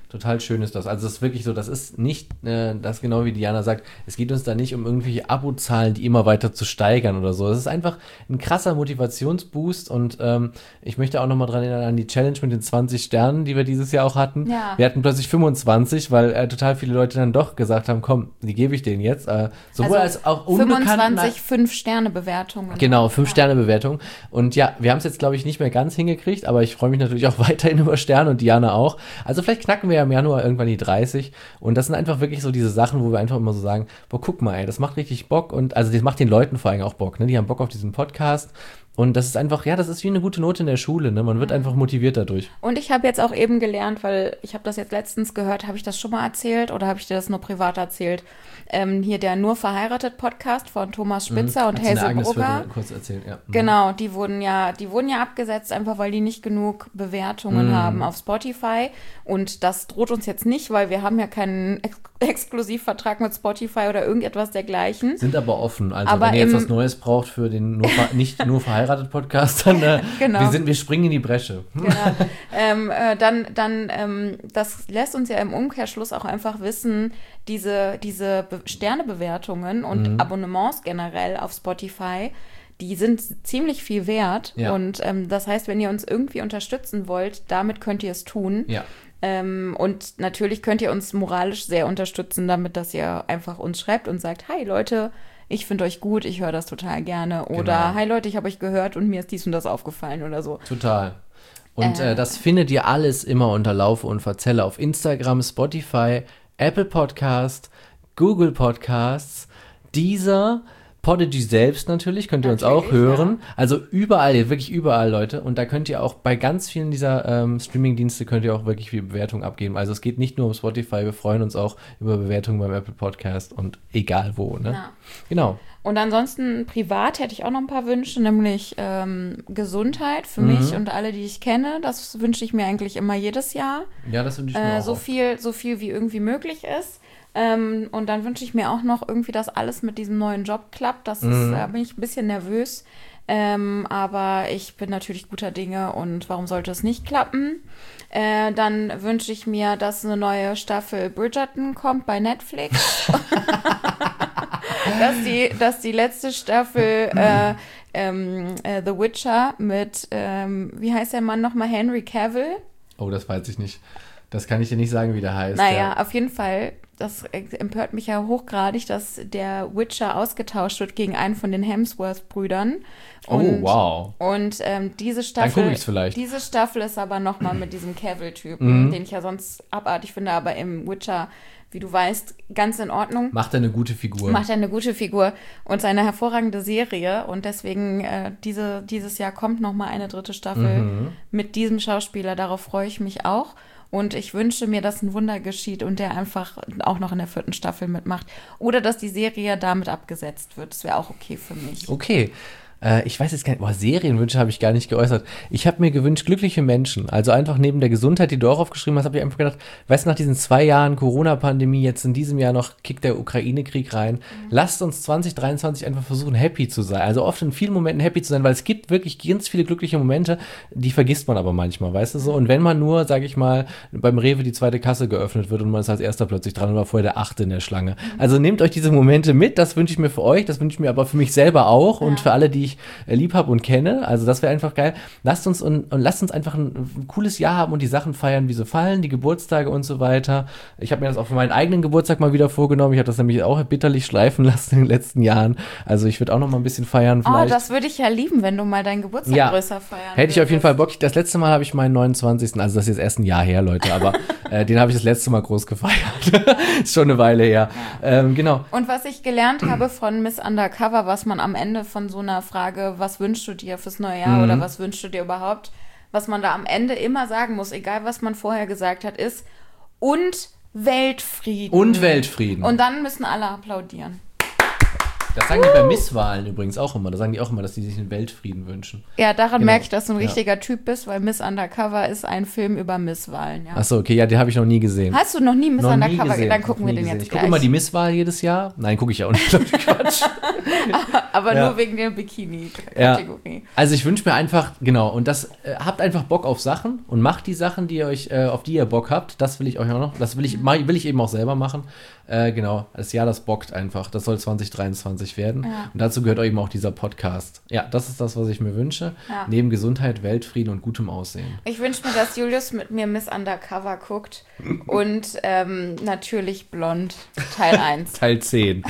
total schön ist das. Also es ist wirklich so, das ist nicht, das genau wie Diana sagt, es geht uns da nicht um irgendwelche Abozahlen, die immer weiter zu steigern oder so. Es ist einfach ein krasser Motivationsboost und ich möchte auch nochmal dran erinnern an die Challenge mit den 20 Sternen, die wir dieses Jahr auch hatten. Ja. Wir hatten plötzlich 25, weil total viele Leute dann doch gesagt haben, komm, die gebe ich denen jetzt. Sowohl als auch unbekannten... 25 5-Sterne-Bewertungen. Genau, 5-Sterne-Bewertung. Und ja, wir haben es jetzt, glaube ich, nicht mehr ganz hingekriegt, aber ich freue mich natürlich auch weiterhin über Sterne und Diana auch. Also vielleicht knacken wir ja im Januar irgendwann die 30. Und das sind einfach wirklich so diese Sachen, wo wir einfach immer so sagen, boah, guck mal, ey, das macht richtig Bock. Und also das macht den Leuten vor allem auch Bock, ne? Die haben Bock auf diesen Podcast. Und das ist einfach, ja, das ist wie eine gute Note in der Schule, ne? Man wird einfach motiviert dadurch. Und ich habe jetzt auch eben gelernt, weil ich habe das jetzt letztens gehört, habe ich das schon mal erzählt oder habe ich dir das nur privat erzählt? Hier der Nur verheiratet Podcast von Thomas Spitzer und Hazel Brugger. Kurz erzählt, ja. Genau, die wurden ja abgesetzt, einfach weil die nicht genug Bewertungen haben auf Spotify. Und das droht uns jetzt nicht, weil wir haben ja keinen Exklusivvertrag mit Spotify oder irgendetwas dergleichen. Sind aber offen. Also Aber wenn ihr jetzt was Neues braucht für den nicht nur verheiratet Podcast, dann Genau. wir springen in die Bresche. Genau. Das lässt uns ja im Umkehrschluss auch einfach wissen, diese Sternebewertungen und Abonnements generell auf Spotify, die sind ziemlich viel wert. Ja. Und das heißt, wenn ihr uns irgendwie unterstützen wollt, damit könnt ihr es tun. Ja. Und natürlich könnt ihr uns moralisch sehr unterstützen, damit, dass ihr einfach uns schreibt und sagt, hi Leute, ich finde euch gut, ich höre das total gerne. Oder Genau. hi Leute, ich habe euch gehört und mir ist dies und das aufgefallen oder so. Total. Und das findet ihr alles immer unter Laufe und Verzelle auf Instagram, Spotify, Apple Podcast, Google Podcasts, Deezer, Podigy selbst natürlich, könnt ihr uns auch Natürlich, hören. Also überall, wirklich überall, Leute. Und da könnt ihr auch bei ganz vielen dieser Streaming-Dienste könnt ihr auch wirklich viel Bewertung abgeben. Also es geht nicht nur um Spotify, wir freuen uns auch über Bewertungen beim Apple Podcast und egal wo, ne? Ja. Genau. Und ansonsten privat hätte ich auch noch ein paar Wünsche, nämlich Gesundheit für mich und alle, die ich kenne. Das wünsche ich mir eigentlich immer jedes Jahr. Ja, das wünsche ich mir auch. So viel wie irgendwie möglich ist. Und dann wünsche ich mir auch noch irgendwie, dass alles mit diesem neuen Job klappt. Da bin ich ein bisschen nervös. Aber ich bin natürlich guter Dinge und warum sollte es nicht klappen? Dann wünsche ich mir, dass eine neue Staffel Bridgerton kommt bei Netflix. dass die letzte Staffel The Witcher mit, wie heißt der Mann nochmal, Henry Cavill? Oh, das weiß ich nicht. Das kann ich dir nicht sagen, wie der heißt. Naja, ja. auf jeden Fall, das empört mich ja hochgradig, dass der Witcher ausgetauscht wird gegen einen von den Hemsworth-Brüdern. Oh, wow. Und diese Dann gucke Staffel, ich's vielleicht. diese Staffel ist aber nochmal mit diesem Cavill-Typen, den ich ja sonst abartig finde, aber im Witcher, wie du weißt, ganz in Ordnung. Macht er eine gute Figur. Macht er eine gute Figur und seine hervorragende Serie. Und deswegen dieses Jahr kommt nochmal eine 3. Staffel mit diesem Schauspieler. Darauf freue ich mich auch. Und ich wünsche mir, dass ein Wunder geschieht und der einfach auch noch in der 4. Staffel mitmacht. Oder dass die Serie damit abgesetzt wird. Das wäre auch okay für mich. Okay. Ich weiß jetzt gar nicht, Serienwünsche habe ich gar nicht geäußert. Ich habe mir gewünscht, glückliche Menschen. Also einfach neben der Gesundheit, die du auch aufgeschrieben hast, habe ich einfach gedacht, weißt du, nach diesen 2 Jahren Corona-Pandemie, jetzt in diesem Jahr noch kickt der Ukraine-Krieg rein. Lasst uns 2023 einfach versuchen, happy zu sein. Also oft in vielen Momenten happy zu sein, weil es gibt wirklich ganz viele glückliche Momente, die vergisst man aber manchmal, weißt du so? Und wenn man nur, sage ich mal, beim Rewe die 2. Kasse geöffnet wird und man ist als Erster plötzlich dran und war vorher der 8. in der Schlange. Also nehmt euch diese Momente mit, das wünsche ich mir für euch, das wünsche ich mir aber für mich selber auch und für alle, die ich lieb habe und kenne. Also das wäre einfach geil. Lasst uns einfach ein cooles Jahr haben und die Sachen feiern, wie sie fallen, die Geburtstage und so weiter. Ich habe mir das auch für meinen eigenen Geburtstag mal wieder vorgenommen. Ich habe das nämlich auch bitterlich schleifen lassen in den letzten Jahren. Also ich würde auch noch mal ein bisschen feiern vielleicht. Oh, das würde ich ja lieben, wenn du mal deinen Geburtstag größer feiern Hätte ich auf jeden Fall Bock. Das letzte Mal habe ich meinen 29. Also das ist jetzt erst ein Jahr her, Leute, aber den habe ich das letzte Mal groß gefeiert. Ist schon eine Weile her. Genau. Und was ich gelernt habe von Miss Undercover, was man am Ende von so einer Frage, was wünschst du dir fürs neue Jahr oder was wünschst du dir überhaupt, was man da am Ende immer sagen muss, egal was man vorher gesagt hat, ist und Weltfrieden. Und Weltfrieden. Und dann müssen alle applaudieren. Das sagen die bei Misswahlen übrigens auch immer. Da sagen die auch immer, dass die sich den Weltfrieden wünschen. Ja, daran Genau. merke ich, dass du ein richtiger Typ bist, weil Miss Undercover ist ein Film über Misswahlen. Ja. Achso, okay, ja, den habe ich noch nie gesehen. Hast du noch nie Miss Noch nie Undercover? gesehen, Dann gucken noch wir nie den gesehen. jetzt Ich gucke gleich. immer die Misswahl jedes Jahr. Nein, gucke ich ja auch nicht. Quatsch. Aber Ja. nur wegen der Bikini-Kategorie. Also ich wünsche mir einfach, genau, und das, habt einfach Bock auf Sachen und macht die Sachen, die ihr euch, auf die ihr Bock habt. Das will ich euch auch noch, das will ich eben auch selber machen. Genau, das Jahr, das bockt einfach. Das soll 2023 werden. Ja. Und dazu gehört eben auch dieser Podcast. Ja, das ist das, was ich mir wünsche. Ja. Neben Gesundheit, Weltfrieden und gutem Aussehen. Ich wünsche mir, dass Julius mit mir Miss Undercover guckt und natürlich blond, Teil 1. Teil 10.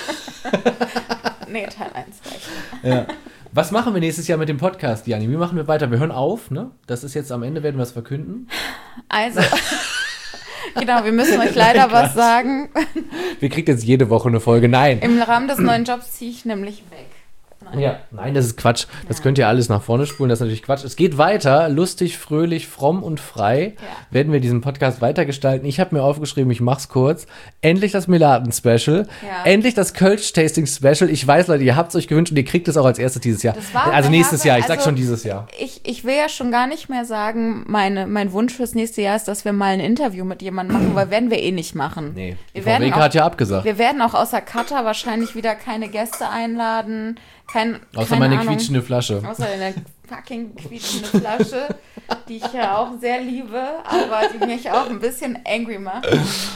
Nee, Teil 1 reicht. Ja. Was machen wir nächstes Jahr mit dem Podcast, Jani? Wie machen wir weiter? Wir hören auf, ne? Das ist jetzt am Ende, werden wir es verkünden. Also, genau, wir müssen euch leider was sagen. Wir kriegt jetzt jede Woche eine Folge. Nein. Im Rahmen des neuen Jobs ziehe ich nämlich weg. Nein. Ja, nein, das ist Quatsch. Das könnt ihr alles nach vorne spulen, das ist natürlich Quatsch. Es geht weiter, lustig, fröhlich, fromm und frei werden wir diesen Podcast weitergestalten. Ich habe mir aufgeschrieben, ich mach's kurz. Endlich das Melaten-Special, Ja. endlich das Kölsch-Tasting-Special. Ich weiß, Leute, ihr habt's euch gewünscht und ihr kriegt es auch als erstes dieses Jahr. Das war Also eine nächstes Jahr, ich sag also schon dieses Jahr. Ich will ja schon gar nicht mehr sagen, mein Wunsch fürs nächste Jahr ist, dass wir mal ein Interview mit jemandem machen, weil werden wir eh nicht machen. Nee, die wir werden VW hat ja abgesagt. Wir werden auch außer Katar wahrscheinlich wieder keine Gäste einladen. Außer keine meine Ahnung. quietschende Flasche. Außer eine fucking quietschende Flasche, die ich ja auch sehr liebe, aber die mich auch ein bisschen angry macht.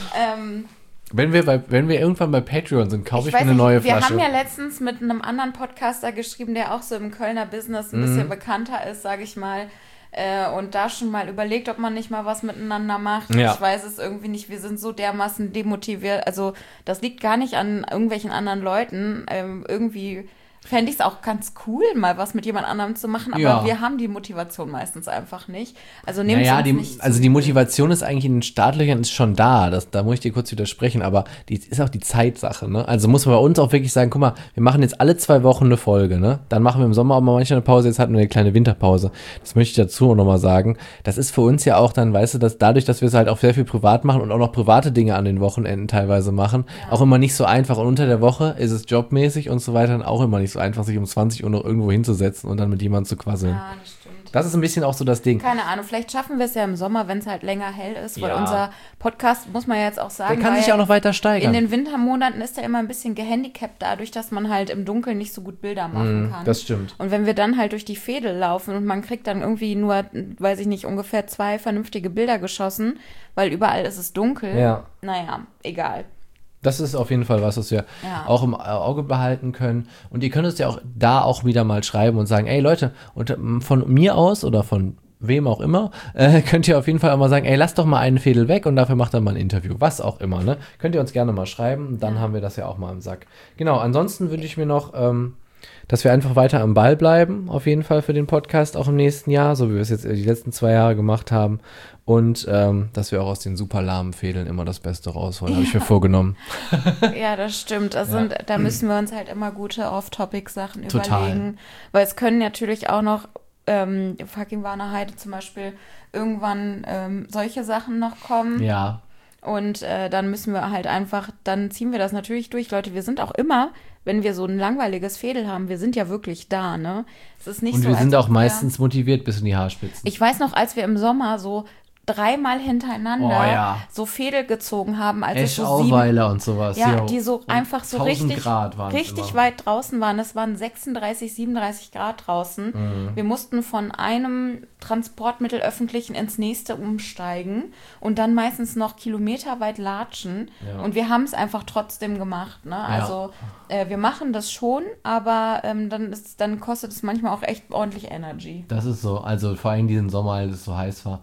Wenn wir irgendwann bei Patreon sind, kaufe ich mir weiß eine nicht, neue wir Flasche. haben ja letztens mit einem anderen Podcaster geschrieben, der auch so im Kölner Business ein bisschen bekannter ist, sage ich mal. Und da schon mal überlegt, ob man nicht mal was miteinander macht. Ja. Ich weiß es irgendwie nicht. Wir sind so dermaßen demotiviert. Also das liegt gar nicht an irgendwelchen anderen Leuten. Irgendwie fände ich es auch ganz cool, mal was mit jemand anderem zu machen. Aber Ja. wir haben die Motivation meistens einfach nicht. Also nehmt Naja, uns nicht also die Motivation ist eigentlich in den Startlöchern ist schon da. Da muss ich dir kurz widersprechen, aber die ist auch die Zeitsache. Ne? Also muss man bei uns auch wirklich sagen, guck mal, wir machen jetzt alle 2 Wochen eine Folge. Ne? Dann machen wir im Sommer auch mal manchmal eine Pause. Jetzt hatten wir eine kleine Winterpause. Das möchte ich dazu auch nochmal sagen. Das ist für uns ja auch dann, weißt du, dass dadurch, dass wir es halt auch sehr viel privat machen und auch noch private Dinge an den Wochenenden teilweise machen, auch immer nicht so einfach. Und unter der Woche ist es jobmäßig und so weiter dann auch immer nicht so einfach, sich um 20 Uhr noch irgendwo hinzusetzen und dann mit jemandem zu quasseln. Ja, das stimmt. Das ist ein bisschen auch so das Ding. Keine Ahnung, vielleicht schaffen wir es ja im Sommer, wenn es halt länger hell ist, weil Ja. unser Podcast, muss man ja jetzt auch sagen, Der kann war sich ja auch noch weiter steigern. in den Wintermonaten ist er immer ein bisschen gehandicapt dadurch, dass man halt im Dunkeln nicht so gut Bilder machen kann. das stimmt. Und wenn wir dann halt durch die Veedel laufen und man kriegt dann irgendwie nur, weiß ich nicht, ungefähr 2 vernünftige Bilder geschossen, weil überall ist es dunkel. Ja. Naja, egal. Das ist auf jeden Fall was wir Ja. auch im Auge behalten können. Und ihr könnt uns ja auch da auch wieder mal schreiben und sagen, ey Leute, und von mir aus oder von wem auch immer, könnt ihr auf jeden Fall auch mal sagen, ey, lasst doch mal einen Fädel weg und dafür macht er mal ein Interview. Was auch immer, ne? Könnt ihr uns gerne mal schreiben, dann haben wir das ja auch mal im Sack. Genau, ansonsten wünsche ich mir noch, dass wir einfach weiter am Ball bleiben, auf jeden Fall für den Podcast auch im nächsten Jahr, so wie wir es jetzt die letzten 2 Jahre gemacht haben. Und dass wir auch aus den super lahmen Fädeln immer das Beste rausholen, habe ich mir vorgenommen. Ja, das stimmt. Da müssen wir uns halt immer gute Off-Topic-Sachen Total. überlegen. Weil es können natürlich auch noch fucking Warner Heide zum Beispiel irgendwann solche Sachen noch kommen. Ja. Und dann müssen wir halt einfach, dann ziehen wir das natürlich durch. Leute, wir sind auch immer, wenn wir so ein langweiliges Fädel haben, wir sind ja wirklich da, ne? Es ist nicht Und so, wir sind als auch ob meistens motiviert bis in die Haarspitzen. Ich weiß noch, als wir im Sommer so 3-mal hintereinander Oh, ja. so Fädel gezogen haben, als es so 7 Eschauweiler und sowas. ja, Jo. die so einfach so 1000 richtig, Grad waren's richtig immer. weit draußen waren. Es waren 36, 37 Grad draußen. Wir mussten von einem Transportmittel öffentlichen ins nächste umsteigen und dann meistens noch kilometerweit latschen. Ja. Und wir haben es einfach trotzdem gemacht. Ne? Also wir machen das schon, aber dann kostet es manchmal auch echt ordentlich Energy. Das ist so, also vor allem diesen Sommer, als es so heiß war,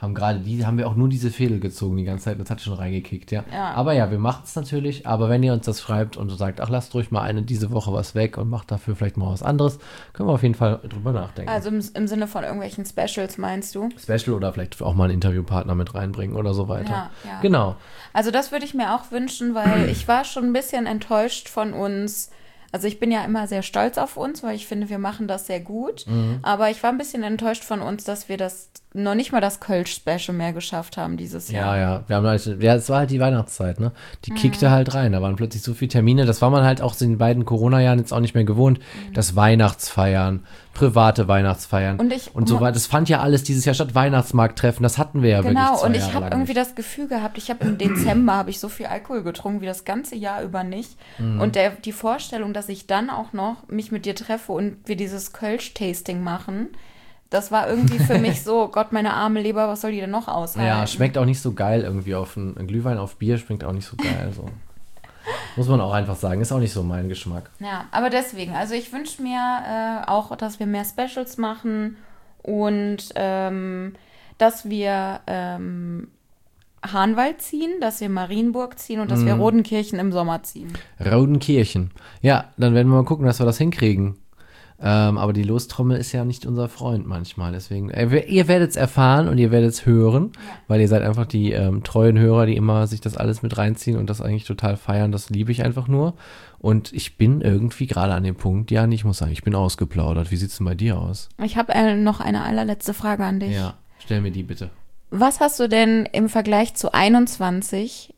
haben wir auch nur diese Fädel gezogen die ganze Zeit. Das hat schon reingekickt, ja. Ja. Aber ja, wir machen es natürlich. Aber wenn ihr uns das schreibt und sagt, ach, lasst ruhig mal diese Woche was weg und macht dafür vielleicht mal was anderes, können wir auf jeden Fall drüber nachdenken. Also im Sinne von irgendwelchen Specials, meinst du? Special oder vielleicht auch mal einen Interviewpartner mit reinbringen oder so weiter. Ja. Genau. Also das würde ich mir auch wünschen, weil ich war schon ein bisschen enttäuscht von uns Also ich bin ja immer sehr stolz auf uns, weil ich finde, wir machen das sehr gut. Aber ich war ein bisschen enttäuscht von uns, dass wir das noch nicht mal das Kölsch-Special mehr geschafft haben dieses Jahr. Ja. Wir haben halt, es war halt die Weihnachtszeit, ne? Die kickte halt rein. Da waren plötzlich so viele Termine. Das war man halt auch in den beiden Corona-Jahren jetzt auch nicht mehr gewohnt. Das Weihnachtsfeiern, private Weihnachtsfeiern und so weiter. Das fand ja alles dieses Jahr statt. Weihnachtsmarkttreffen, das hatten wir ja wirklich 2 Genau, und Jahre ich habe lang irgendwie nicht. das Gefühl gehabt, ich habe im Dezember habe ich so viel Alkohol getrunken wie das ganze Jahr über nicht. Und die Vorstellung, dass ich dann auch noch mich mit dir treffe und wir dieses Kölsch-Tasting machen, das war irgendwie für mich so, Gott, meine arme Leber, was soll die denn noch aushalten? Ja, schmeckt auch nicht so geil irgendwie auf ein Glühwein auf Bier, schmeckt auch nicht so geil. So. Muss man auch einfach sagen, ist auch nicht so mein Geschmack. Ja, aber deswegen, also ich wünsche mir auch, dass wir mehr Specials machen und dass wir Hahnwald ziehen, dass wir Marienburg ziehen und dass wir Rodenkirchen im Sommer ziehen. Rodenkirchen. Ja, dann werden wir mal gucken, dass wir das hinkriegen. Aber die Lostrommel ist ja nicht unser Freund manchmal. Deswegen, ihr werdet es erfahren und ihr werdet es hören, weil ihr seid einfach die treuen Hörer, die immer sich das alles mit reinziehen und das eigentlich total feiern. Das liebe ich einfach nur. Und ich bin irgendwie gerade an dem Punkt, ja, ich muss sagen, ich bin ausgeplaudert. Wie sieht es denn bei dir aus? Ich habe noch eine allerletzte Frage an dich. Ja, stell mir die bitte. Was hast du denn im Vergleich zu 22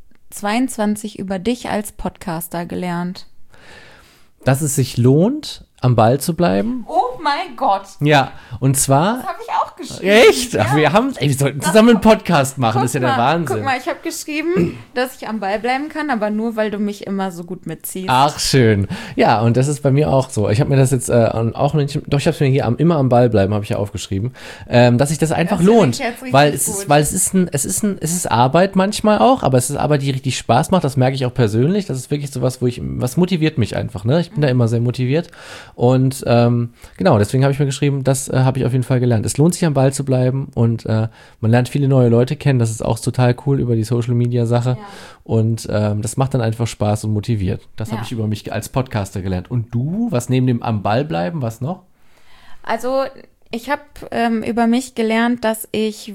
über dich als Podcaster gelernt? Dass es sich lohnt, am Ball zu bleiben. Oh mein Gott, Ja, und zwar... das habe ich auch geschrieben. Echt? Ja. Ach, wir sollten zusammen einen Podcast machen, das ist ja der Wahnsinn. Guck mal, ich habe geschrieben, dass ich am Ball bleiben kann, aber nur, weil du mich immer so gut mitziehst. Ach, schön. Ja, und das ist bei mir auch so. Ich habe mir das jetzt auch nicht, doch ich habe es mir hier immer am Ball bleiben, habe ich ja aufgeschrieben, dass sich das einfach Das finde lohnt. ich jetzt richtig Weil gut. es ist Arbeit manchmal auch, aber es ist Arbeit, die richtig Spaß macht. Das merke ich auch persönlich. Das ist wirklich so was, was motiviert mich einfach. Ne? Ich bin da immer sehr motiviert. Und genau, deswegen habe ich mir geschrieben, das habe ich auf jeden Fall gelernt. Es lohnt sich am Ball zu bleiben und man lernt viele neue Leute kennen. Das ist auch total cool über die Social-Media-Sache. Ja. Und das macht dann einfach Spaß und motiviert. Das habe Ja. ich über mich als Podcaster gelernt. Und du, was neben dem am Ball bleiben, was noch? Also, ich habe über mich gelernt, dass ich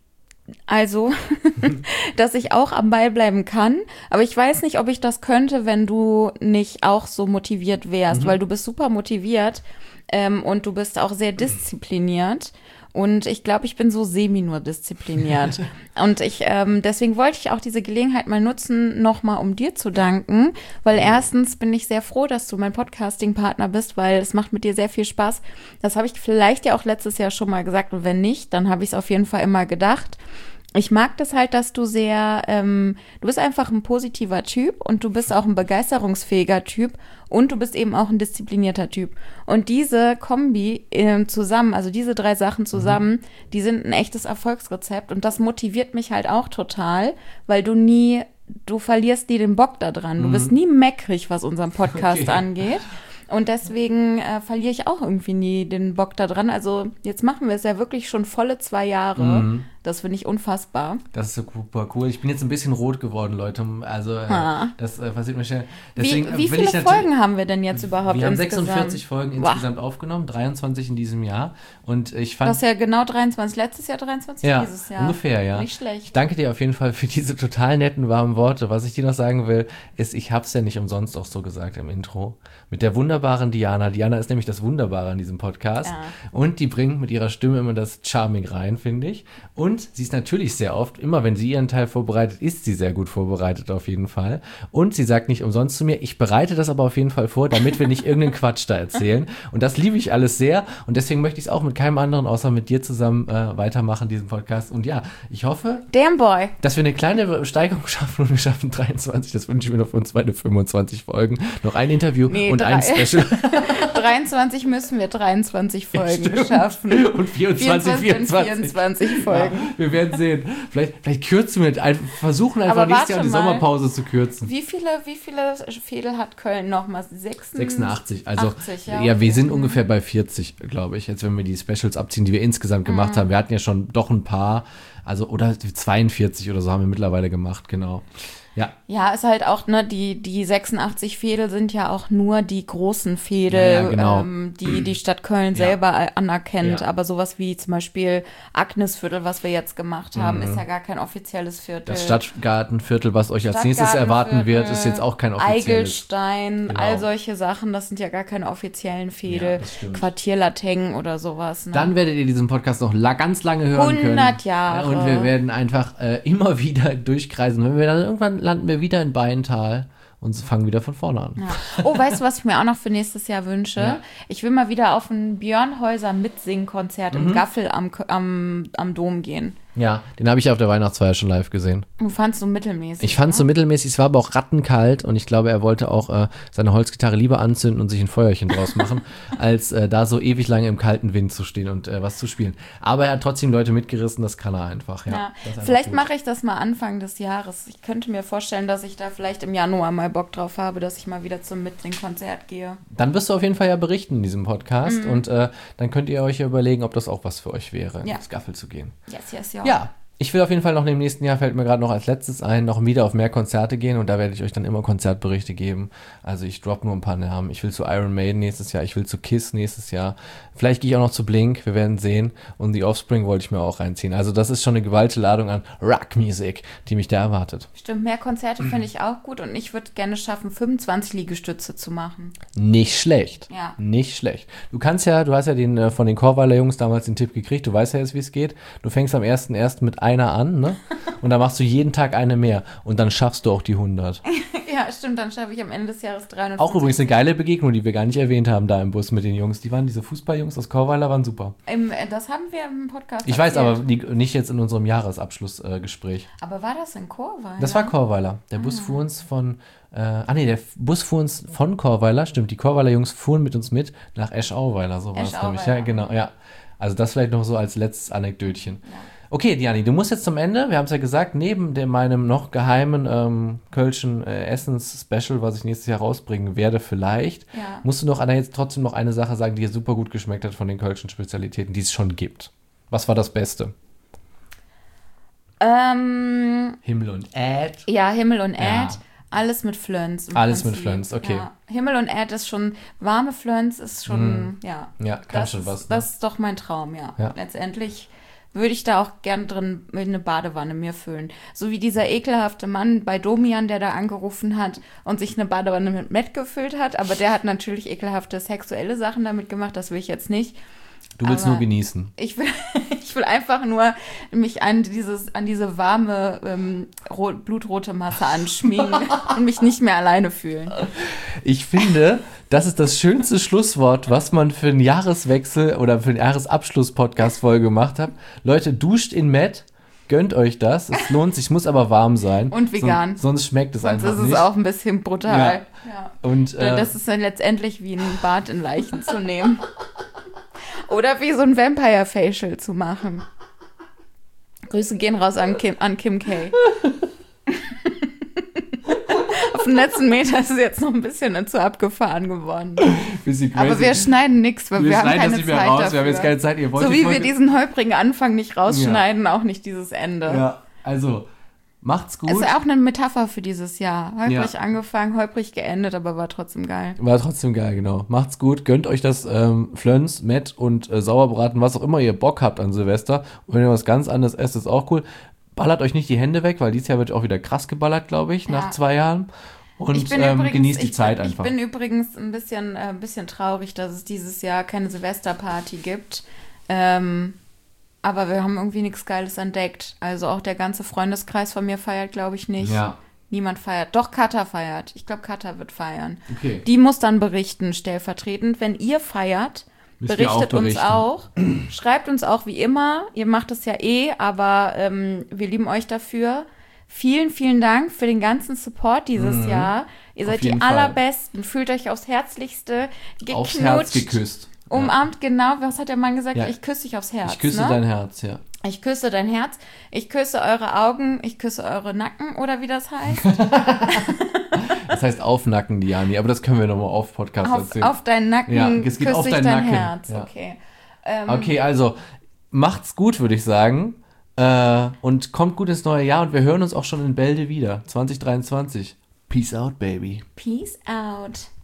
auch am Ball bleiben kann. Aber ich weiß nicht, ob ich das könnte, wenn du nicht auch so motiviert wärst, weil du bist super motiviert und du bist auch sehr diszipliniert. Und ich glaube, ich bin so nur diszipliniert. Und deswegen wollte ich auch diese Gelegenheit mal nutzen, nochmal um dir zu danken, weil erstens bin ich sehr froh, dass du mein Podcasting-Partner bist, weil es macht mit dir sehr viel Spaß. Das habe ich vielleicht ja auch letztes Jahr schon mal gesagt und wenn nicht, dann habe ich es auf jeden Fall immer gedacht. Ich mag das halt, dass du du bist einfach ein positiver Typ und du bist auch ein begeisterungsfähiger Typ und du bist eben auch ein disziplinierter Typ. Und diese Kombi zusammen, also diese 3 Sachen zusammen, die sind ein echtes Erfolgsrezept und das motiviert mich halt auch total, weil du verlierst nie den Bock da dran. Du bist nie meckrig, was unseren Podcast angeht. Und deswegen verliere ich auch irgendwie nie den Bock da dran. Also jetzt machen wir es ja wirklich schon volle 2 Jahre. Das finde ich unfassbar. Das ist super cool. Ich bin jetzt ein bisschen rot geworden, Leute. Also das passiert mir schnell. Deswegen Wie viele Folgen haben wir denn jetzt überhaupt Wir haben insgesamt? 46 Folgen insgesamt aufgenommen, 23 in diesem Jahr. Und ich fand... Das ist ja genau 23. Letztes Jahr 23, Ja, dieses Jahr. ungefähr, ja. Nicht Ich schlecht. danke dir auf jeden Fall für diese total netten, warmen Worte. Was ich dir noch sagen will, ist, ich habe es ja nicht umsonst auch so gesagt im Intro. Mit der wunderbaren Diana. Diana ist nämlich das Wunderbare an diesem Podcast. Ja. Und die bringt mit ihrer Stimme immer das Charming rein, finde ich. Und sie ist natürlich sehr oft, immer wenn sie ihren Teil vorbereitet, ist sie sehr gut vorbereitet auf jeden Fall. Und sie sagt nicht umsonst zu mir, ich bereite das aber auf jeden Fall vor, damit wir nicht irgendeinen Quatsch da erzählen. Und das liebe ich alles sehr. Und deswegen möchte ich es auch mit keinem anderen, außer mit dir zusammen weitermachen, diesen Podcast. Und ja, ich hoffe, Damn Boy. dass wir eine kleine Steigerung schaffen und wir schaffen 23, das wünsche ich mir noch für uns beide 25 Folgen. Noch ein Interview und ein Special. 23 müssen wir 23 Folgen schaffen. Und 24. 24 Folgen. Ja, wir werden sehen. Vielleicht kürzen wir, versuchen einfach Aber nächstes Jahr warte die mal. Sommerpause zu kürzen. Wie viele Fädel hat Köln nochmal? 86. Also 80, ja, wir sind ungefähr bei 40, glaube ich, jetzt wenn wir die Specials abziehen, die wir insgesamt gemacht haben. Wir hatten ja schon doch ein paar, also oder 42 oder so haben wir mittlerweile gemacht, genau. Ja. Ja, ist halt auch, ne, die 86 Fädel sind ja auch nur die großen Fädel, Ja, genau. die Stadt Köln Ja. selber anerkennt. Ja. Aber sowas wie zum Beispiel Agnesviertel, was wir jetzt gemacht haben, ist ja gar kein offizielles Viertel. Das Stadtgartenviertel, was euch als nächstes erwarten wird, ist jetzt auch kein offizielles. Eigelstein, Genau. all solche Sachen, das sind ja gar keine offiziellen Ja, Fädel. das stimmt. Quartier Lateng oder sowas. Ne? Dann werdet ihr diesen Podcast noch ganz lange hören können. 100 Jahre. Und wir werden einfach immer wieder durchkreisen. Wenn wir dann irgendwann landen wir wieder in Beintal und fangen wieder von vorne an. Ja. Oh, weißt du, was ich mir auch noch für nächstes Jahr wünsche? Ja. Ich will mal wieder auf ein Björn Häuser Mitsingen-Konzert im Gaffel am Dom gehen. Ja, den habe ich auf der Weihnachtsfeier schon live gesehen. Du fandst so mittelmäßig. Ich fand es so mittelmäßig, es war aber auch rattenkalt und ich glaube, er wollte auch seine Holzgitarre lieber anzünden und sich ein Feuerchen draus machen, als da so ewig lange im kalten Wind zu stehen und was zu spielen. Aber er hat trotzdem Leute mitgerissen, das kann er einfach. Ja, Ja. das ist einfach Vielleicht gut. mache ich das mal Anfang des Jahres. Ich könnte mir vorstellen, dass ich da vielleicht im Januar mal Bock drauf habe, dass ich mal wieder zum Mitsingen-Konzert gehe. Dann wirst du auf jeden Fall ja berichten in diesem Podcast und dann könnt ihr euch ja überlegen, ob das auch was für euch wäre, Ja. ins Gaffel zu gehen. Yes, Ja, ich will auf jeden Fall noch im nächsten Jahr, fällt mir gerade noch als letztes ein, noch wieder auf mehr Konzerte gehen und da werde ich euch dann immer Konzertberichte geben. Also ich droppe nur ein paar Namen. Ich will zu Iron Maiden nächstes Jahr, ich will zu Kiss nächstes Jahr. Vielleicht gehe ich auch noch zu Blink, wir werden sehen. Und The Offspring wollte ich mir auch reinziehen. Also das ist schon eine gewaltige Ladung an Rockmusik, die mich da erwartet. Stimmt, mehr Konzerte finde ich auch gut und ich würde gerne schaffen, 25 Liegestütze zu machen. Nicht schlecht. Ja. Nicht schlecht. Du hast ja den von den Chorweiler Jungs damals den Tipp gekriegt, du weißt ja jetzt, wie es geht. Du fängst am 1.1. mit einer an, ne? Und dann machst du jeden Tag eine mehr und dann schaffst du auch die 100. Ja, stimmt, dann schaffe ich am Ende des Jahres 350. Auch übrigens eine geile Begegnung, die wir gar nicht erwähnt haben da im Bus mit den Jungs. Diese Fußballjungs aus Chorweiler waren super. Das haben wir im Podcast Ich weiß erzählt. aber nicht jetzt in unserem Jahresabschlussgespräch. Aber war das in Chorweiler? Das war Chorweiler. Der Bus fuhr uns von der Bus fuhr uns von Chorweiler, stimmt, die Chorweiler Jungs fuhren mit uns mit nach Eschauweiler, so war es nämlich. Ja, genau, ja. Also das vielleicht noch so als letztes Anekdötchen. Ja. Okay, Diani, du musst jetzt zum Ende, wir haben es ja gesagt, neben meinem noch geheimen Kölschen Essens-Special, was ich nächstes Jahr rausbringen werde, vielleicht, Ja. musst du noch jetzt trotzdem noch eine Sache sagen, die dir super gut geschmeckt hat von den Kölschen Spezialitäten, die es schon gibt. Was war das Beste? Himmel und Erd. Ja, Himmel und Ja. Erd. Alles mit Flöns. im Alles mit Prinzip. Flöns, okay. Ja. Himmel und Erd ist schon, warme Flöns ist schon, ja. Ja, kann Das schon ist, was. Ne? das ist doch mein Traum, ja. Ja. Letztendlich würde ich da auch gern drin mit eine Badewanne mir füllen. So wie dieser ekelhafte Mann bei Domian, der da angerufen hat und sich eine Badewanne mit Met gefüllt hat. Aber der hat natürlich ekelhafte sexuelle Sachen damit gemacht. Das will ich jetzt nicht. Du willst aber nur genießen. Ich will einfach nur mich an diese warme, blutrote Masse anschmiegen und mich nicht mehr alleine fühlen. Ich finde, das ist das schönste Schlusswort, was man für einen Jahreswechsel oder für einen Jahresabschluss-Podcast-Folge gemacht hat. Leute, duscht in Met, gönnt euch das. Es lohnt sich, muss aber warm sein. Und vegan. Sonst schmeckt es Sonst einfach ist es nicht. auch ein bisschen brutal. Ja. Und Das ist dann letztendlich wie ein Bad in Leichen zu nehmen. Oder wie so ein Vampire-Facial zu machen. Grüße gehen raus an Kim K. Auf den letzten Meter ist es jetzt noch ein bisschen zu abgefahren geworden. bisschen crazy. Aber wir schneiden nichts, weil wir haben schneiden keine das nicht mehr Zeit raus. dafür. Wir haben jetzt keine Zeit. Ihr wollt So die wie Folge- wir diesen holprigen Anfang nicht rausschneiden, auch nicht dieses Ende. Ja, also, macht's gut. Es ist auch eine Metapher für dieses Jahr. Holprig Ja. angefangen, holprig geendet, aber war trotzdem geil. War trotzdem geil, genau. Macht's gut, gönnt euch das Flöns, Met und Sauerbraten, was auch immer ihr Bock habt an Silvester. Und wenn ihr was ganz anderes esst, ist auch cool. Ballert euch nicht die Hände weg, weil dieses Jahr wird auch wieder krass geballert, glaube ich, nach 2 Jahren. Und genießt die Zeit einfach. Ich bin übrigens ein bisschen traurig, dass es dieses Jahr keine Silvesterparty gibt. Aber wir haben irgendwie nichts Geiles entdeckt. Also auch der ganze Freundeskreis von mir feiert, glaube ich, nicht. Ja. Niemand feiert. Doch, Katha feiert. Ich glaube, Katha wird feiern. Okay. Die muss dann berichten, stellvertretend. Wenn ihr feiert, Müsst ihr auch berichtet uns berichten. auch. Schreibt uns auch wie immer. Ihr macht es ja aber wir lieben euch dafür. Vielen, vielen Dank für den ganzen Support dieses Jahr. Ihr Auf seid die jeden Fall. Allerbesten. Fühlt euch aufs Herzlichste Aufs Herz geknutscht, geküsst. umarmt, genau. Was hat der Mann gesagt? Ja. Ich küsse dich aufs Herz. Ich küsse ne? dein Herz, ja. Ich küsse dein Herz. Ich küsse eure Augen. Ich küsse eure Nacken oder wie das heißt. Das heißt aufnacken, Diani, aber das können wir nochmal auf Podcast erzählen. Auf deinen Nacken Ja, es geht küsse auf ich deinen dein Nacken. Herz. Ja. Okay. Okay, also macht's gut, würde ich sagen. Und kommt gut ins neue Jahr und wir hören uns auch schon in Bälde wieder. 2023. Peace out, baby. Peace out.